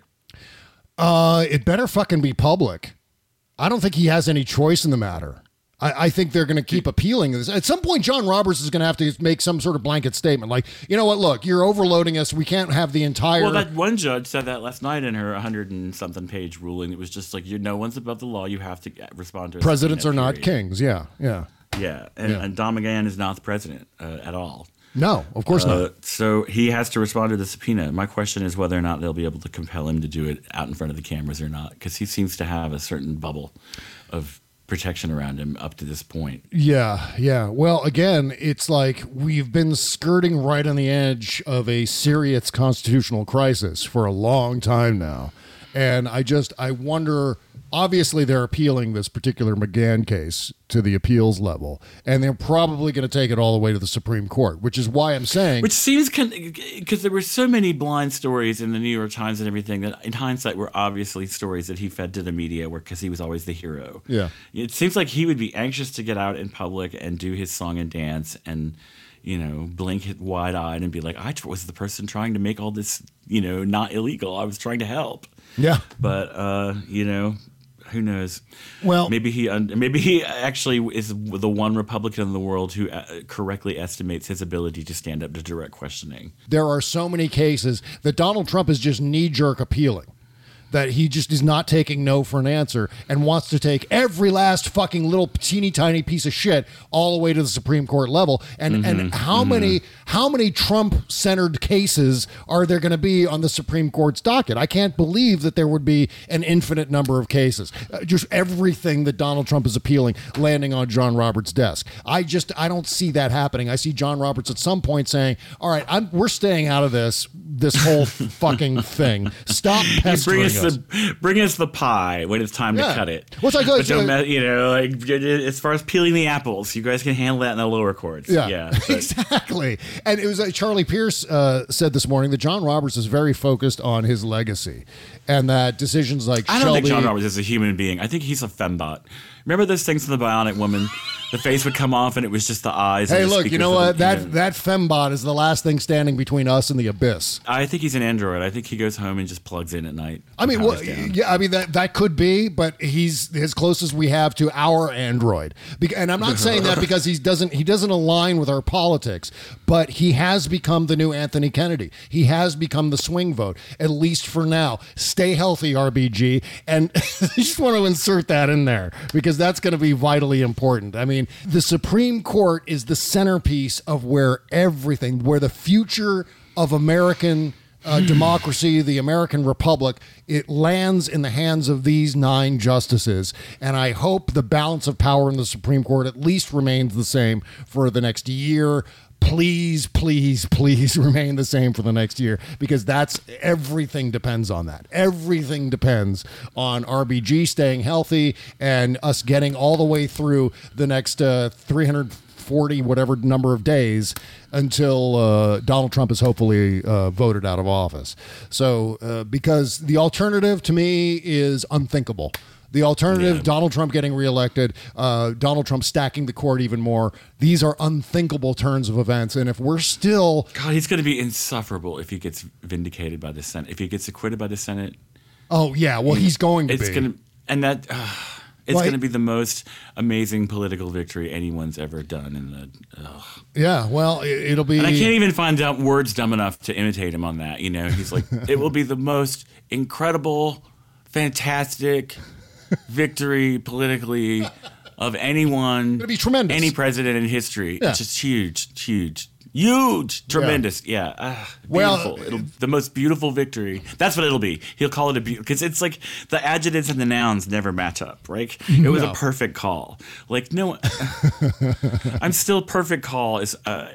uh, it better fucking be public. I don't think he has any choice in the matter. I, I think they're going to keep appealing this. At some point, John Roberts is going to have to make some sort of blanket statement like, you know what, look, you're overloading us. We can't have the entire... Well, that one judge said that last night in her one hundred and something page ruling. It was just like, you no one's above the law. You have to respond to a Presidents are subpoena, not period. kings. Yeah, yeah. Yeah, and, Yeah. and Don McGahn is not the president uh, at all. No, of course Uh, not. So he has to respond to the subpoena. My question is whether or not they'll be able to compel him to do it out in front of the cameras or not, because he seems to have a certain bubble of protection around him up to this point. Yeah, yeah. Well, again, it's like we've been skirting right on the edge of a serious constitutional crisis for a long time now. And I just, I wonder, obviously they're appealing this particular McGahn case to the appeals level, and they're probably going to take it all the way to the Supreme Court, which is why I'm saying... Which seems, because there were so many blind stories in the New York Times and everything that in hindsight were obviously stories that he fed to the media because he was always the hero. Yeah. It seems like he would be anxious to get out in public and do his song and dance and, you know, blink wide-eyed and be like, I was the person trying to make all this, you know, not illegal. I was trying to help. Yeah. But, uh, you know... Who knows? Well, maybe he maybe he actually is the one Republican in the world who uh, correctly estimates his ability to stand up to direct questioning. There are so many cases that Donald Trump is just knee-jerk appealing, that he just is not taking no for an answer and wants to take every last fucking little teeny tiny piece of shit all the way to the Supreme Court level. And Mm-hmm. and how Mm-hmm. many how many Trump-centered cases are there going to be on the Supreme Court's docket? I can't believe that there would be an infinite number of cases. Uh, just everything that Donald Trump is appealing landing on John Roberts' desk. I just I don't see that happening. I see John Roberts at some point saying, "All right, I'm, we're staying out of this this whole fucking thing. Stop pestering bring us, us." the bring us the pie when it's time Yeah. to cut it. What's like, but don't uh, me- you know, like as far as peeling the apples, you guys can handle that in the lower courts. Yeah, yeah but- exactly. And it was uh, Charlie Pierce uh, said this morning that John Roberts is very focused on his legacy, and that decisions like I don't Shelby, think John Roberts is a human being. I think he's a fembot. Remember those things from the Bionic Woman? The face would come off, and it was just the eyes. Hey, and the look, you speakers know of what? the- That you know. that fembot is the last thing standing between us and the abyss. I think he's an android. I think he goes home and just plugs in at night. I mean, and well, powers down. yeah, I mean that that could be, but he's as close as we have to our android. Bec- And I'm not saying that because he doesn't he doesn't align with our politics, but he has become the new Anthony Kennedy. He has become the swing vote, at least for now. Stay healthy, R B G, and I just want to insert that in there because that's going to be vitally important. I mean, the Supreme Court is the centerpiece of where everything, where the future of American Uh, democracy, the American Republic, it lands in the hands of these nine justices. And I hope the balance of power in the Supreme Court at least remains the same for the next year. Please, please, please remain the same for the next year, because that's everything depends on that. Everything depends on R B G staying healthy and us getting all the way through the next uh, three hundred forty whatever number of days until uh, Donald Trump is hopefully uh, voted out of office. So uh, because the alternative to me is unthinkable. The alternative, Yeah. Donald Trump getting reelected, uh, Donald Trump stacking the court even more. These are unthinkable turns of events. And if we're still... God, he's going to be insufferable if he gets vindicated by the Senate. If he gets acquitted by the Senate. Oh, yeah. Well, he's going to it's be. Gonna, and that... Uh, It's Like- going to be the most amazing political victory anyone's ever done. In the, ugh. Yeah, well, it, it'll be... And I can't even find out words dumb enough to imitate him on that. You know, he's like, it will be the most incredible, fantastic victory politically of anyone. It'll be tremendous. Any president in history. Yeah. It's just huge, huge. Huge, tremendous, yeah. yeah. Uh, Well, beautiful. It'll, the most beautiful victory. That's what it'll be. He'll call it a beautiful because it's like the adjectives and the nouns never match up, right? It was No. a perfect call. Like no, I'm still perfect call is. Uh,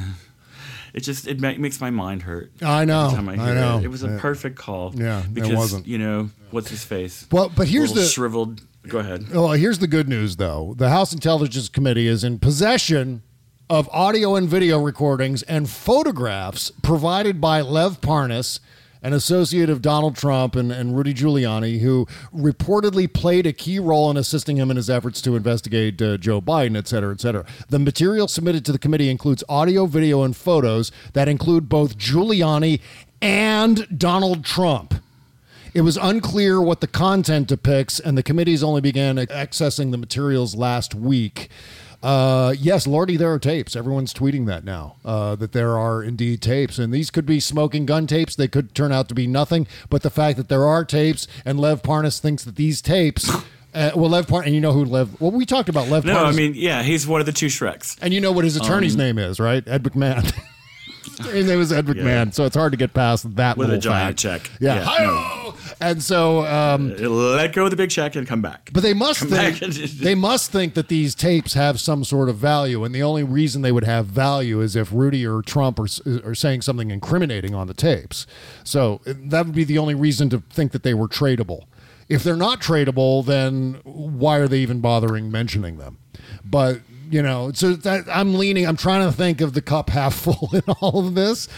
it just it ma- makes my mind hurt. I know. every time I, I hear know. It. it was a Yeah. perfect call. Yeah, it because wasn't. You know what's his face? Well, but here's Little the- shriveled. Go ahead. Well, here's the good news, though. The House Intelligence Committee is in possession of audio and video recordings and photographs provided by Lev Parnas, an associate of Donald Trump and, and Rudy Giuliani, who reportedly played a key role in assisting him in his efforts to investigate uh, Joe Biden, et cetera, et cetera. The material submitted to the committee includes audio, video, and photos that include both Giuliani and Donald Trump. It was unclear what the content depicts, and the committees only began accessing the materials last week. Uh, yes, Lordy, there are tapes. Everyone's tweeting that now, uh, that there are indeed tapes. And these could be smoking gun tapes. They could turn out to be nothing. But the fact that there are tapes, and Lev Parnas thinks that these tapes... Uh, well, Lev Parnas, and you know who Lev... Well, we talked about Lev No, Parnas. I mean, yeah, he's one of the two Shreks. And you know what his attorney's Um, name is, right? Ed McMahon. His name is Ed McMahon, Yeah. so it's hard to get past that With a little giant fact. check. Yeah. Yeah, Hi-yo! And so... Um, Let go of the big check and come back. But they must Come think back. they must think that these tapes have some sort of value, and the only reason they would have value is if Rudy or Trump are, are saying something incriminating on the tapes. So that would be the only reason to think that they were tradable. If they're not tradable, then why are they even bothering mentioning them? But you know, so that I'm leaning. I'm trying to think of the cup half full in all of this.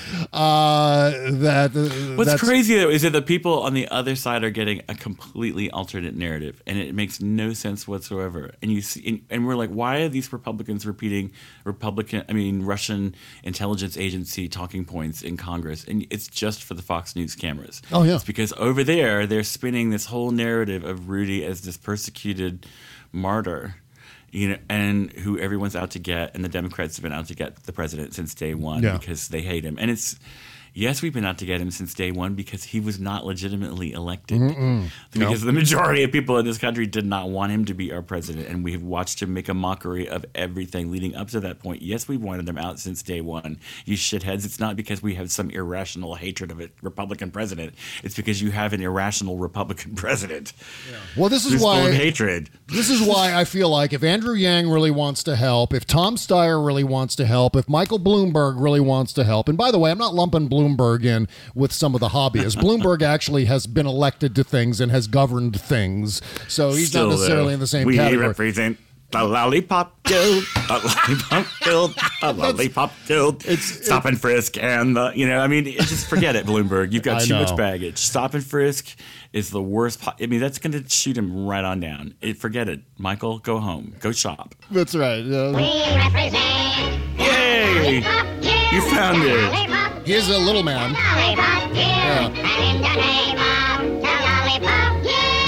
Uh, that uh, What's that's, crazy though is that the people on the other side are getting a completely alternate narrative, and it makes no sense whatsoever. And you see, and, and we're like, why are these Republicans repeating Republican, I mean, Russian intelligence agency talking points in Congress? And it's just for the Fox News cameras. Oh, yeah. It's because over there they're spinning this whole narrative of Rudy as this persecuted martyr. You know, and who everyone's out to get, and the Democrats have been out to get the president since day one Yeah. because they hate him. And it's, yes, we've been out to get him since day one because he was not legitimately elected. Mm-mm. Because Nope. the majority of people in this country did not want him to be our president, and we have watched him make a mockery of everything leading up to that point. Yes, we wanted him out since day one. You shitheads, it's not because we have some irrational hatred of a Republican president. It's because you have an irrational Republican president. Well, this is Who's full why of hatred. This is why I feel like if Andrew Yang really wants to help, if Tom Steyer really wants to help, if Michael Bloomberg really wants to help, and by the way, I'm not lumping Bloomberg in with some of the hobbyists. Bloomberg actually has been elected to things and has governed things, so he's Still, not necessarily though, in the same we category. represent the lollipop guild, the lollipop guild, the lollipop guild. It's- Stop and frisk, and the you know, I mean, it- just forget it, Bloomberg. You've got I too know. much baggage. Stop and frisk is the worst. Po- I mean, that's going to shoot him right on down. It, forget it, Michael. Go home. Go shop. That's right. yeah. We represent Yay! You found it. Lollipop He's a little man. Lollipop Guild. And in the name of the Lollipop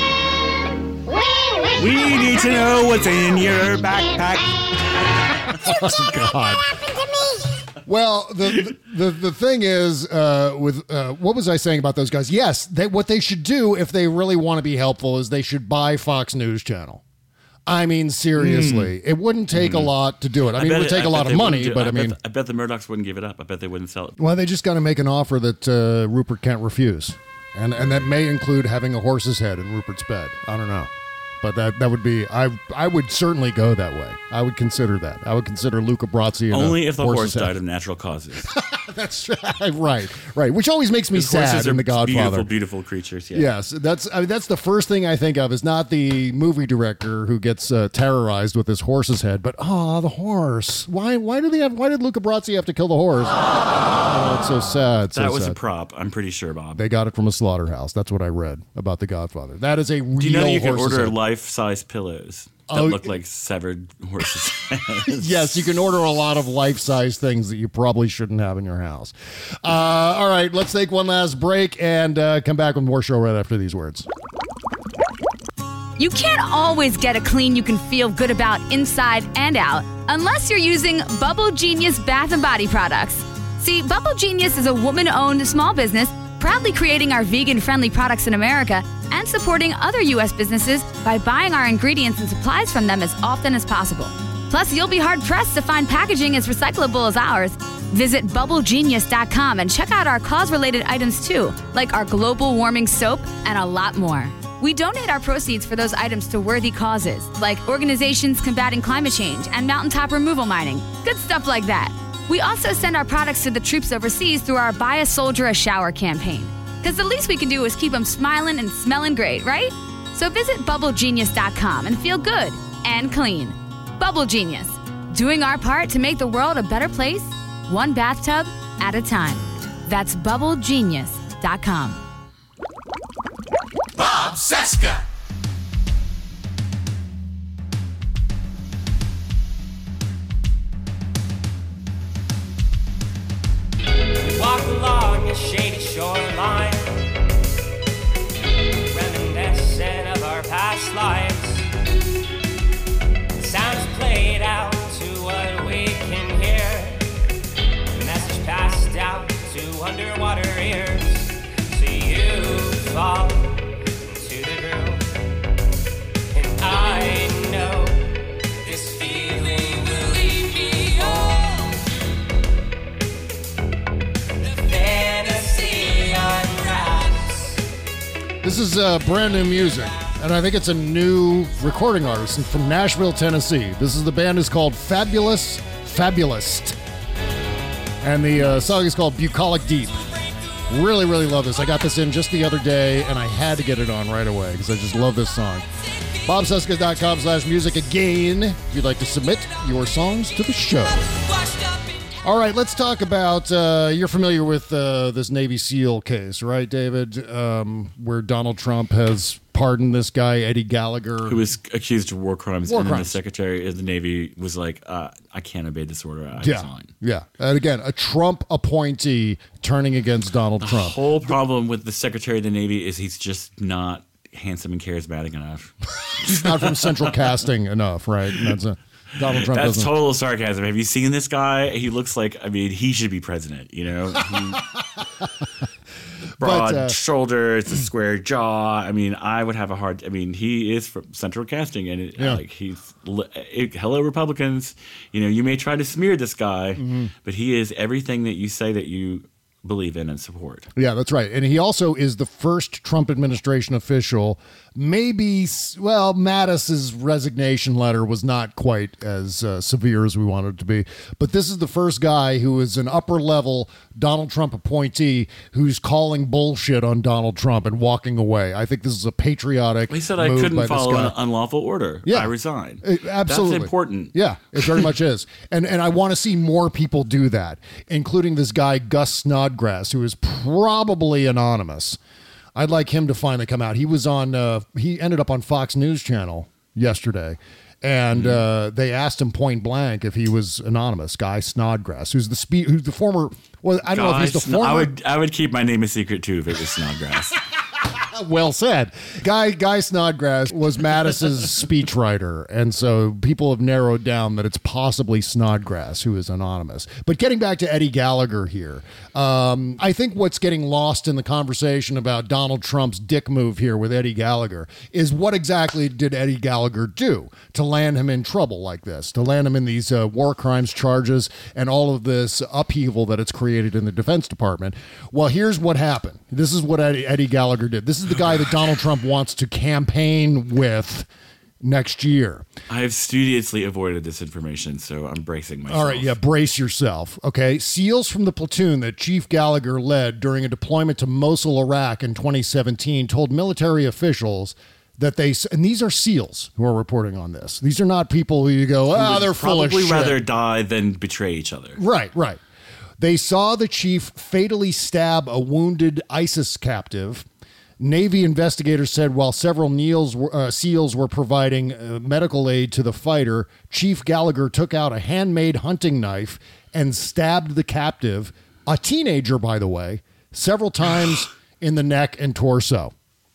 Guild, we wish We you need to know what's in your backpack. Oh, God. Well, the, the the thing is, uh, with uh, what was I saying about those guys? Yes, they, what they should do if they really want to be helpful is they should buy Fox News Channel. I mean, seriously, it wouldn't take a lot to do it. I, mean, bet it would take I a bet lot they of wouldn't money, do- but I, bet, mean, I bet the Murdochs wouldn't give it up. I bet they wouldn't sell it. well, they just got to make an offer that uh, Rupert can't refuse, and and that may include having a horse's head in Rupert's bed. I don't know, but that that would be I I would certainly go that way. I would consider that. I would consider Luca Brasi in Only a if the horse's horse head. died of natural causes. That's right, right. Which always makes me His sad horses in are The Godfather. Beautiful, beautiful creatures. Yeah. Yes, that's I mean, that's the first thing I think of is not the movie director who gets uh, terrorized with his horse's head, but oh, the horse. Why? Why did they have? Why did Luca Brasi have to kill the horse? Oh, it's so sad. So that was sad. a prop. I'm pretty sure, Bob. They got it from a slaughterhouse. That's what I read about The Godfather. That is a real. Do you know you can horse's order head. life-size pillows that Oh, look like severed horses' heads? Yes, you can order a lot of life-size things that you probably shouldn't have in your house. Uh, all right, let's take one last break and uh, come back with more show right after these words. You can't always get a clean you can feel good about inside and out unless you're using Bubble Genius Bath and Body products. See, Bubble Genius is a woman-owned small business proudly creating our vegan-friendly products in America and supporting other U S businesses by buying our ingredients and supplies from them as often as possible. Plus, you'll be hard-pressed to find packaging as recyclable as ours. Visit bubble genius dot com and check out our cause-related items too, like our global warming soap and a lot more. We donate our proceeds for those items to worthy causes, like organizations combating climate change and mountaintop removal mining. Good stuff like that. We also send our products to the troops overseas through our Buy a Soldier a Shower campaign. Because the least we can do is keep them smiling and smelling great, right? So visit bubble genius dot com and feel good and clean. Bubble Genius, doing our part to make the world a better place, one bathtub at a time. That's bubble genius dot com. Bob Cesca. We walk along a shady shoreline, reminiscent of our past lives. The sound is played out to what we can hear. The message passed out to underwater ears. So you fall into the groove, and I know this feeling will leave me home. The fantasy unwraps. This is uh, brand new music, and I think it's a new recording artist from Nashville, Tennessee. This is the band is called Fabulous Fabulist, and the uh, song is called Bucolic Deep. Really, really love this. I got this in just the other day, and I had to get it on right away because I just love this song. bob cesca dot com slash music again if you'd like to submit your songs to the show. All right, let's talk about, uh, you're familiar with uh, this Navy SEAL case, right, David, um, where Donald Trump has pardoned this guy, Eddie Gallagher. Who was accused of war crimes. War and then crimes. the Secretary of the Navy was like, uh, I can't obey this order. I Yeah, resign. yeah. And again, a Trump appointee turning against Donald The Trump. whole problem with the Secretary of the Navy is he's just not handsome and charismatic enough. He's not from Central Casting enough, right? And that's a, Donald Trump That's doesn't. total sarcasm. Have you seen this guy? He looks like, I mean, he should be president, you know? He, broad But, uh, shoulders, a square jaw. I mean, I would have a hard, I mean, he is from Central Casting, and it, Yeah. like he's, it, hello, Republicans. You know, you may try to smear this guy, Mhm. but he is everything that you say that you believe in and support. Yeah, that's right. And he also is the first Trump administration official. Maybe, well, Mattis's resignation letter was not quite as uh, severe as we wanted it to be. But this is the first guy who is an upper level Donald Trump appointee who's calling bullshit on Donald Trump and walking away. I think this is a patriotic He said I move by couldn't this follow guy. an unlawful order. Yeah. I resign. Uh, Absolutely. That's important. Yeah, it very much is. And and I want to see more people do that, including this guy, Gus Snodgrass, who is probably anonymous. I'd like him to finally come out. He was on, uh, he ended up on Fox News Channel yesterday. And uh, they asked him point blank if he was anonymous, Guy Snodgrass, who's the spe- who's the former, well, I don't know if he's the Guys, former. I would, I would keep my name a secret too if it was Snodgrass. Well said. Guy Guy Snodgrass was Mattis's speechwriter, and so people have narrowed down that it's possibly Snodgrass who is anonymous. But getting back to Eddie Gallagher here, um, I think what's getting lost in the conversation about Donald Trump's dick move here with Eddie Gallagher is what exactly did Eddie Gallagher do to land him in trouble like this, to land him in these uh, war crimes charges and all of this upheaval that it's created in the Defense Department. Well, here's what happened. This is what Eddie, Eddie Gallagher did. This is the guy that Donald Trump wants to campaign with next year. I have studiously avoided this information, so I'm bracing myself. All right, yeah, brace yourself, okay? SEALs from the platoon that Chief Gallagher led during a deployment to Mosul, Iraq in twenty seventeen told military officials that they, and these are SEALs who are reporting on this. These are not people who you go, ah, oh, they're full of shit. Probably rather die than betray each other. Right, right. They saw the chief fatally stab a wounded ISIS captive. Navy investigators said while several Neals were, uh, SEALs were providing uh, medical aid to the fighter, Chief Gallagher took out a handmade hunting knife and stabbed the captive, a teenager, by the way, several times in the neck and torso.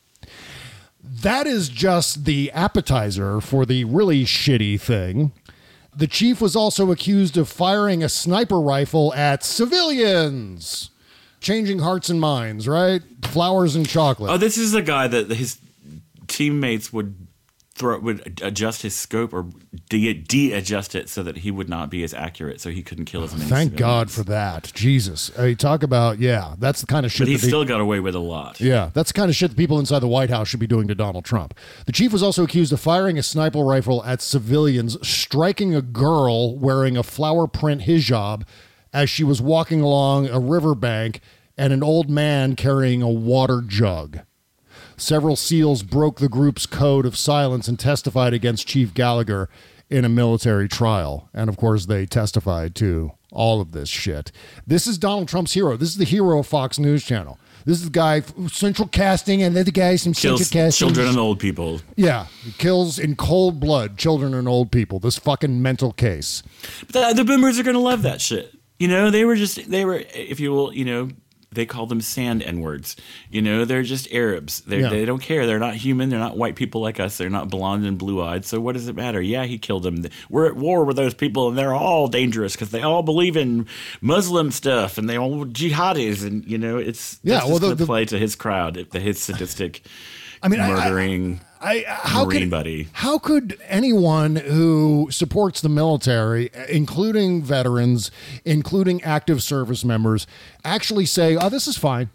That is just the appetizer for the really shitty thing. The chief was also accused of firing a sniper rifle at civilians. Changing hearts and minds, right? Flowers and chocolate. Oh, this is the guy that his teammates would throw, would adjust his scope or de- de-adjust it so that he would not be as accurate, so he couldn't kill as many Thank civilians. God for that. Jesus. I mean, talk about, yeah, that's the kind of shit But he that they- still got away with a lot. Yeah, that's the kind of shit that people inside the White House should be doing to Donald Trump. The chief was also accused of firing a sniper rifle at civilians, striking a girl wearing a flower print hijab as she was walking along a riverbank, and an old man carrying a water jug. Several SEALs broke the group's code of silence and testified against Chief Gallagher in a military trial. And of course, they testified to all of this shit. This is Donald Trump's hero. This is the hero of Fox News Channel. This is the guy, central casting, and the guys from Kills central casting. children and old people. Yeah, he kills in cold blood children and old people. This fucking mental case. But the, the boomers are going to love that shit. You know, they were just, they were, if you will, you know, they call them sand N-words. You know, they're just Arabs. They're, Yeah. They don't care. They're not human. They're not white people like us. They're not blonde and blue-eyed. So what does it matter? Yeah, he killed them. We're at war with those people, and they're all dangerous because they all believe in Muslim stuff, and they all jihadis. And, you know, it's Yeah, that's well, just the- going to the- play to his crowd, the his sadistic I mean, I- I- murdering I, how Marine could, buddy. How could anyone who supports the military, including veterans, including active service members, actually say, oh, this is fine?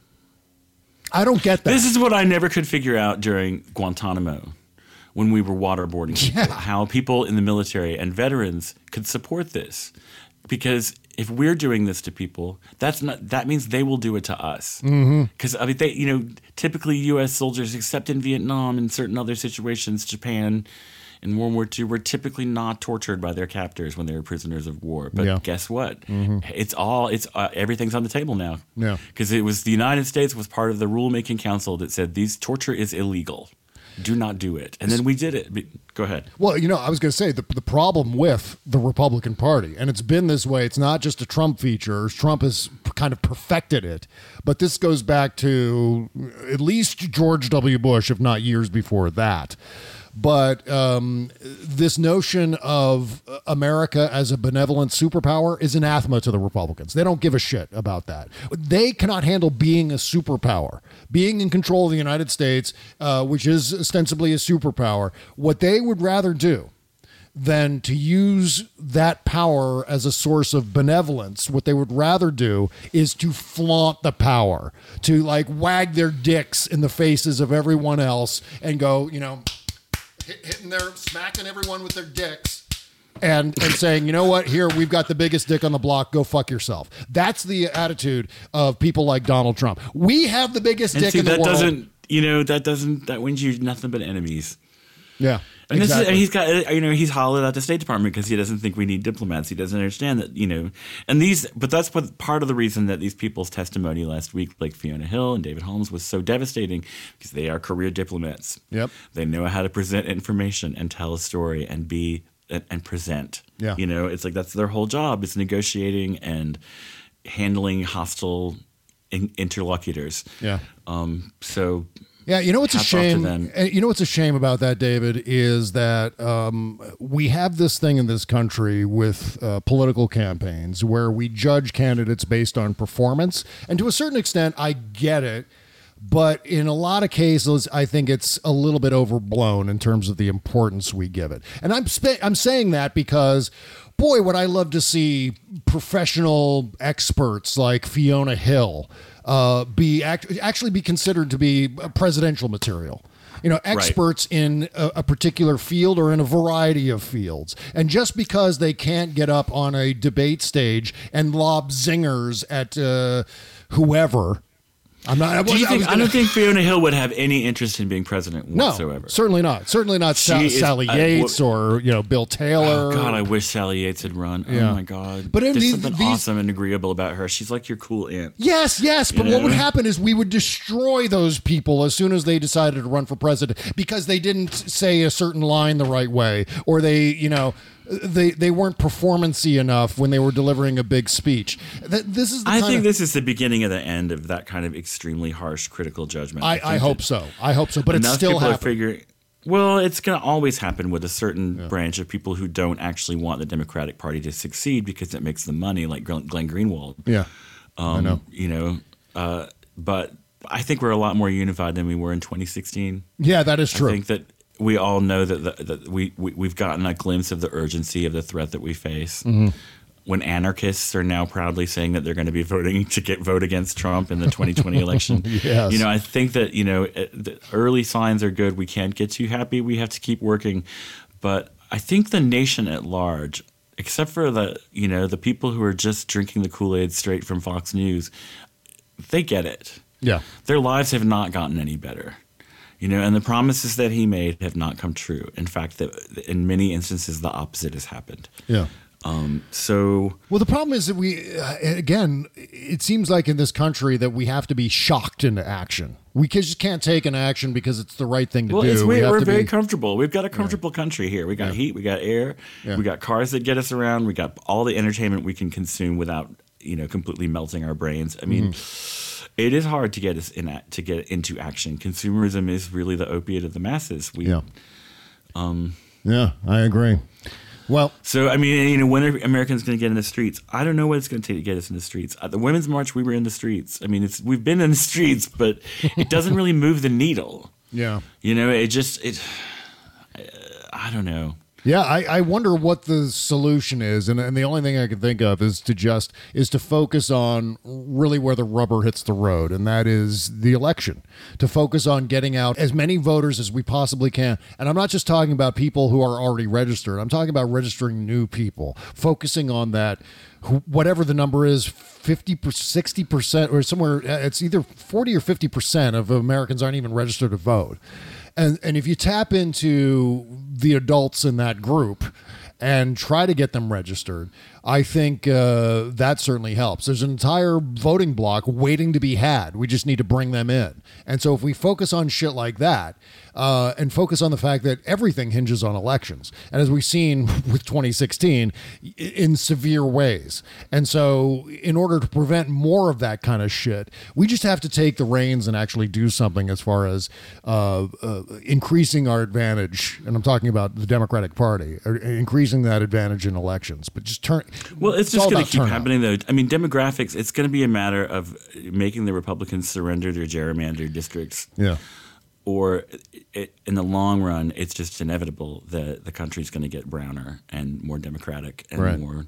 I don't get that. This is what I never could figure out during Guantanamo when we were waterboarding people, Yeah. how people in the military and veterans could support this. Because if we're doing this to people, that's not that means they will do it to us. Mhm. Because I mean, they you know typically U S soldiers, except in Vietnam and certain other situations, Japan, in World War Two, were typically not tortured by their captors when they were prisoners of war. But Yeah. guess what? Mhm. It's all it's uh, everything's on the table now. Yeah. Because it was the United States was part of the rulemaking council that said these torture is illegal. Do not do it. And then we did it. But, go ahead. Well, you know, I was going to say the, the problem with the Republican Party, and it's been this way, it's not just a Trump feature. Trump has p- kind of perfected it. But this goes back to at least George W. Bush, if not years before that. But um, this notion of America as a benevolent superpower is anathema to the Republicans. They don't give a shit about that. They cannot handle being a superpower, being in control of the United States, uh, which is ostensibly a superpower. What they would rather do than to use that power as a source of benevolence, what they would rather do is to flaunt the power, to like wag their dicks in the faces of everyone else and go, you know, hit, hitting their, smacking everyone with their dicks and, and saying, you know what, here, we've got the biggest dick on the block, go fuck yourself. That's the attitude of people like Donald Trump. We have the biggest And dick see, in the that world. doesn't, you know, that doesn't, that wins you nothing but enemies. Yeah. And, this is, exactly. and he's got, you know, he's hollowed out the State Department because he doesn't think we need diplomats. He doesn't understand that, you know, and these, but that's what part of the reason that these people's testimony last week, like Fiona Hill and David Holmes, was so devastating because they are career diplomats. Yep. They know how to present information and tell a story and be, and, and present. Yeah. You know, it's like that's their whole job. It's negotiating and handling hostile in, interlocutors. Yeah. Um, so. Yeah, you know what's a hats off to shame? them. uh, You know what's a shame about that, David, is that um, we have this thing in this country with uh, political campaigns where we judge candidates based on performance, and to a certain extent, I get it. But in a lot of cases, I think it's a little bit overblown in terms of the importance we give it. And I'm sp- I'm saying that because, boy, would I love to see professional experts like Fiona Hill uh, be act- actually be considered to be presidential material. You know, experts right. in a, a particular field or in a variety of fields. And just because they can't get up on a debate stage and lob zingers at uh, whoever. I'm not. I, Do you I, think, I, I don't think Fiona Hill would have any interest in being president whatsoever. No, certainly not. Certainly not Sa- is, Sally uh, Yates what, or you know Bill Taylor. Oh God, I wish Sally Yates had run. Yeah. Oh my God. But there's these, something these, awesome and agreeable about her. She's like your cool aunt. Yes, yes. But you what know? would happen is we would destroy those people as soon as they decided to run for president because they didn't say a certain line the right way, or they, you know. They they weren't performancy enough when they were delivering a big speech. Th- This is. The I kind think of, this is the beginning of the end of that kind of extremely harsh critical judgment. I, I, I hope so. I hope so. But it's enough still people are happening. figuring. Well, it's going to always happen with a certain yeah. branch of people who don't actually want the Democratic Party to succeed because it makes them money, like Glenn Greenwald. Yeah, um, I know. You know, uh, but I think we're a lot more unified than we were in twenty sixteen. Yeah, that is true. I think that. We all know that, the, that we, we, we've gotten a glimpse of the urgency of the threat that we face. Mm-hmm. When anarchists are now proudly saying that they're going to be voting to get vote against Trump in the twenty twenty election. Yes. You know, I think that, you know, the early signs are good. We can't get too happy. We have to keep working. But I think the nation at large, except for the, you know, the people who are just drinking the Kool-Aid straight from Fox News, they get it. Yeah. Their lives have not gotten any better. You know, and the promises that he made have not come true. In fact, that in many instances, the opposite has happened. Yeah. Um, so, well, the problem is that we, uh, again, it seems like in this country that we have to be shocked into action. We just can't take an action because it's the right thing to well, do. It's, we, we have we're to very be, comfortable. We've got a comfortable yeah. country here. We got yeah. heat, we got air, yeah. we got cars that get us around. We got all the entertainment we can consume without, you know, completely melting our brains. I mean. Mm-hmm. It is hard to get us in to get into action. Consumerism is really the opiate of the masses. We, yeah, um, yeah, I agree. Well, so I mean, you know, when are Americans going to get in the streets? I don't know what it's going to take to get us in the streets. At the Women's March, we were in the streets. I mean, it's we've been in the streets, but it doesn't really move the needle. Yeah, you know, it just it. Uh, I don't know. Yeah, I, I wonder what the solution is, and, and the only thing I can think of is to just is to focus on really where the rubber hits the road, and that is the election. To focus on getting out as many voters as we possibly can, and I'm not just talking about people who are already registered. I'm talking about registering new people, focusing on that. Whatever the number is, fifty, sixty percent, or somewhere, it's either forty or fifty percent of Americans aren't even registered to vote. And and if you tap into the adults in that group and try to get them registered, I think uh, that certainly helps. There's an entire voting block waiting to be had. We just need to bring them in. And so if we focus on shit like that uh, and focus on the fact that everything hinges on elections, and as we've seen with twenty sixteen, in severe ways. And so in order to prevent more of that kind of shit, we just have to take the reins and actually do something as far as uh, uh, increasing our advantage. And I'm talking about the Democratic Party, or increasing that advantage in elections. But just turn... Well, it's, it's just going to keep turnout. happening, though. I mean, demographics, it's going to be a matter of making the Republicans surrender their gerrymandered districts. Yeah. Or it, in the long run, it's just inevitable that the country's going to get browner and more democratic and right. more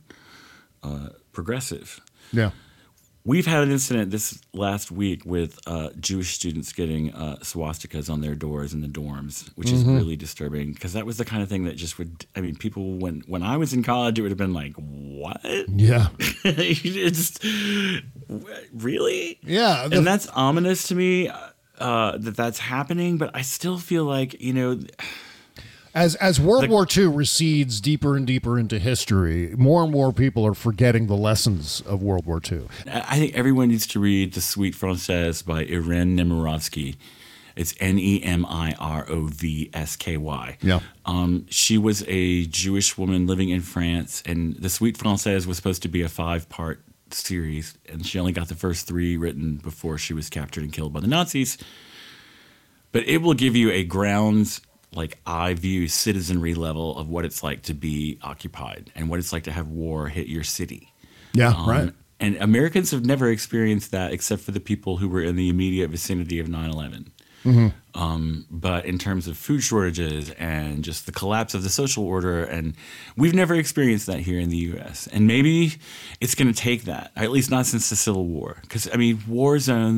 uh, progressive. Yeah. We've had an incident this last week with uh, Jewish students getting uh, swastikas on their doors in the dorms, which Mm-hmm. is really disturbing because that was the kind of thing that just would. I mean, people when when I was in college, it would have been like, "What? Yeah, it's really yeah." The, and that's ominous to me uh, that that's happening. But I still feel like you know. As as World the, War Two recedes deeper and deeper into history, more and more people are forgetting the lessons of World War Two. I think everyone needs to read The Suite Française by Irene Nemirovsky. It's N E M I R O V S K Y. Yeah. Um, she was a Jewish woman living in France, and The Suite Française was supposed to be a five-part series, and she only got the first three written before she was captured and killed by the Nazis. But it will give you a grounds... like I view citizenry level of what it's like to be occupied and what it's like to have war hit your city. Yeah, um, right. And Americans have never experienced that except for the people who were in the immediate vicinity of nine eleven. Mm-hmm. Um, but in terms of food shortages and just the collapse of the social order, and we've never experienced that here in the U S. And maybe it's going to take that, at least not since the Civil War. Because, I mean, war zones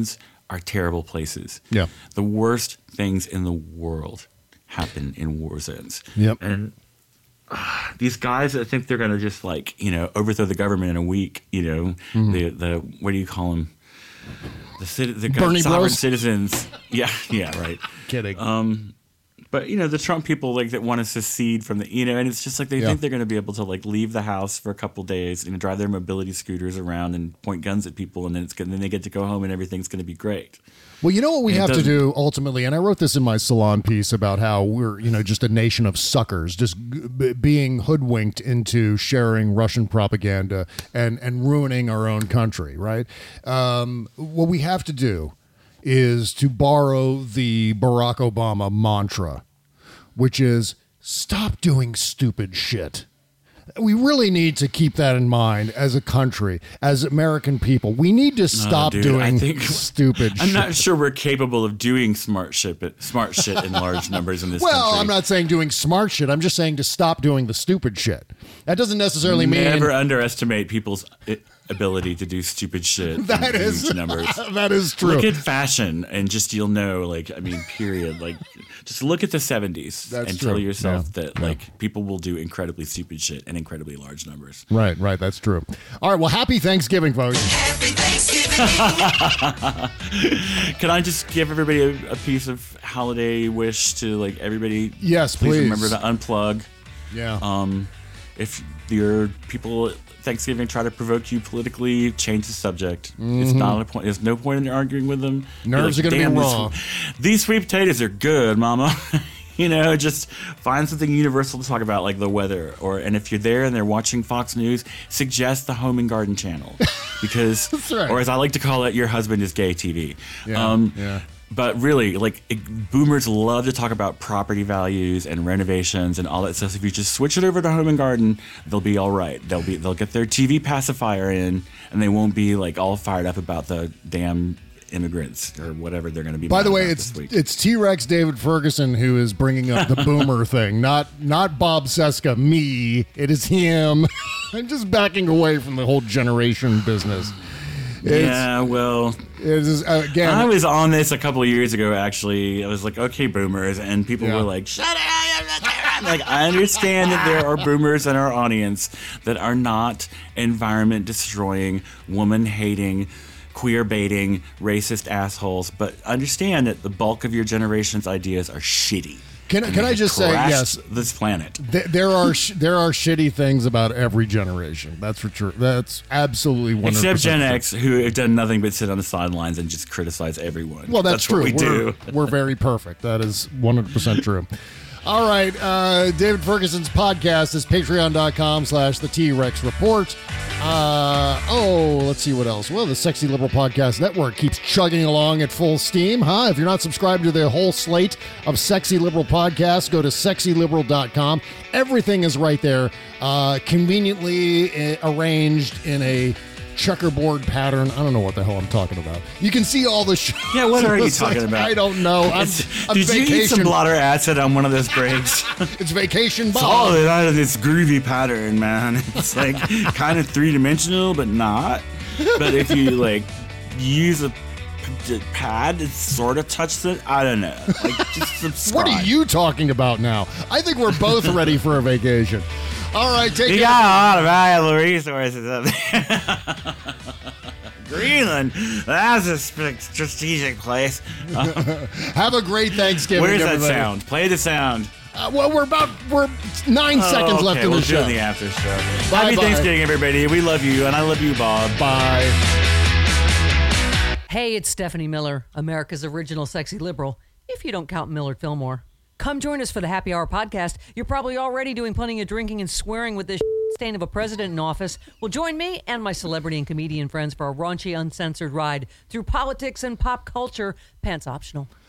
are terrible places. Yeah. The worst things in the world happen in war zones. Yep. And uh, these guys that think they're going to just like, you know, overthrow the government in a week, you know, Mhm. the, the, what do you call them? The, citi- the Bernie sovereign Bros? citizens. Yeah. Yeah. Right. Kidding. Um, But, you know, the Trump people, like, that want to secede from the, you know, and it's just like they Yeah. think they're going to be able to, like, leave the house for a couple days and drive their mobility scooters around and point guns at people, and then it's gonna, then they get to go home and everything's going to be great. Well, you know what we And it have to doesn't- do ultimately, and I wrote this in my Salon piece about how we're, you know, just a nation of suckers, just g- b- being hoodwinked into sharing Russian propaganda and, and ruining our own country, right? Um, what we have to do is to borrow the Barack Obama mantra, which is stop doing stupid shit. We really need to keep that in mind as a country, as American people. We need to stop dude, doing I think- stupid I'm shit. not sure we're capable of doing smart shit, but smart shit in large numbers in this Well, country. I'm not saying doing smart shit. I'm just saying to stop doing the stupid shit. That doesn't necessarily mean Never underestimate people's i- ability to do stupid shit. That in is- huge numbers. that is true. Look at fashion, and just you'll know. Like, I mean, period. Like, just look at the seventies That's and true. tell yourself Yeah. that like people will do incredibly stupid shit in incredibly large numbers. Right, right. That's true. All right. Well, happy Thanksgiving, folks. Can I just give everybody a, a piece of holiday wish to like everybody? Yes, please. remember to unplug. Yeah. Um, if your people at Thanksgiving try to provoke you politically, change the subject. It's Mhm. not a point. There's no point in arguing with them. Nerves You're are gonna be "Damn, this- raw." These sweet potatoes are good, Mama. You know, just find something universal to talk about, like the weather. Or and if you're there and they're watching Fox News, suggest the Home and Garden channel, because, That's right. or as I like to call it, your husband is gay T V. Yeah, Um, yeah. But really, like it, boomers love to talk about property values and renovations and all that stuff. If you just switch it over to Home and Garden, they'll be all right. They'll be they'll get their T V pacifier in, and they won't be like all fired up about the damn immigrants or whatever they're going to be. By the mad way, about it's this week. it's T-Rex David Ferguson who is bringing up the boomer thing, not not Bob Seska, me. It is him. I'm just backing away from the whole generation business. It's, yeah, well, it is, uh, again. I was on this a couple of years ago. Actually, I was like, "Okay, boomers," and people Yeah. were like, "Shut up!" I'm like, I understand that there are boomers in our audience that are not environment destroying, woman hating, queer baiting, racist assholes, but understand that the bulk of your generation's ideas are shitty. Can, And can they I have just say, crashed yes, this planet. th- there are sh- there are shitty things about every generation. That's for sure. That's absolutely one hundred percent Except Gen true. X, who have done nothing but sit on the sidelines and just criticize everyone. Well, that's, true. What we we're, do. we're very perfect. That is one hundred percent true. All right. Uh, David Ferguson's podcast is patreon.com slash the T-Rex Report. Uh, oh, let's see what else. Well, the Sexy Liberal Podcast Network keeps chugging along at full steam, huh? If you're not subscribed to the whole slate of Sexy Liberal podcasts, go to sexy liberal dot com. Everything is right there, uh, conveniently uh, arranged in a checkerboard pattern. I don't know what the hell I'm talking about. You can see all the shows. Yeah, what are you It's like, talking about? I don't know. I'm, It's- I'm Did you eat some vacation. blotter acid on one of those breaks? It's vacation It's Bob. all out of this groovy pattern, man. It's like kind of three dimensional, but not. But if you like use a p- pad, it sort of touches it. I don't know. Like just subscribe. What are you talking about now? I think we're both ready for a vacation. All right, take You care. got a lot of valuable resources up there. Greenland, that's a sp- strategic place. Uh, Have a great Thanksgiving. where's that everybody. sound? Play the sound. Uh, well, we're about we're nine Oh, seconds left okay, in we'll the do show. the after show. Bye, Happy bye. Thanksgiving, everybody. We love you, and I love you, Bob. Bye. Hey, it's Stephanie Miller, America's original sexy liberal, if you don't count Millard Fillmore. Come join us for the Happy Hour podcast. You're probably already doing plenty of drinking and swearing with this stain of a president in office. Well, join me and my celebrity and comedian friends for a raunchy, uncensored ride through politics and pop culture, pants optional.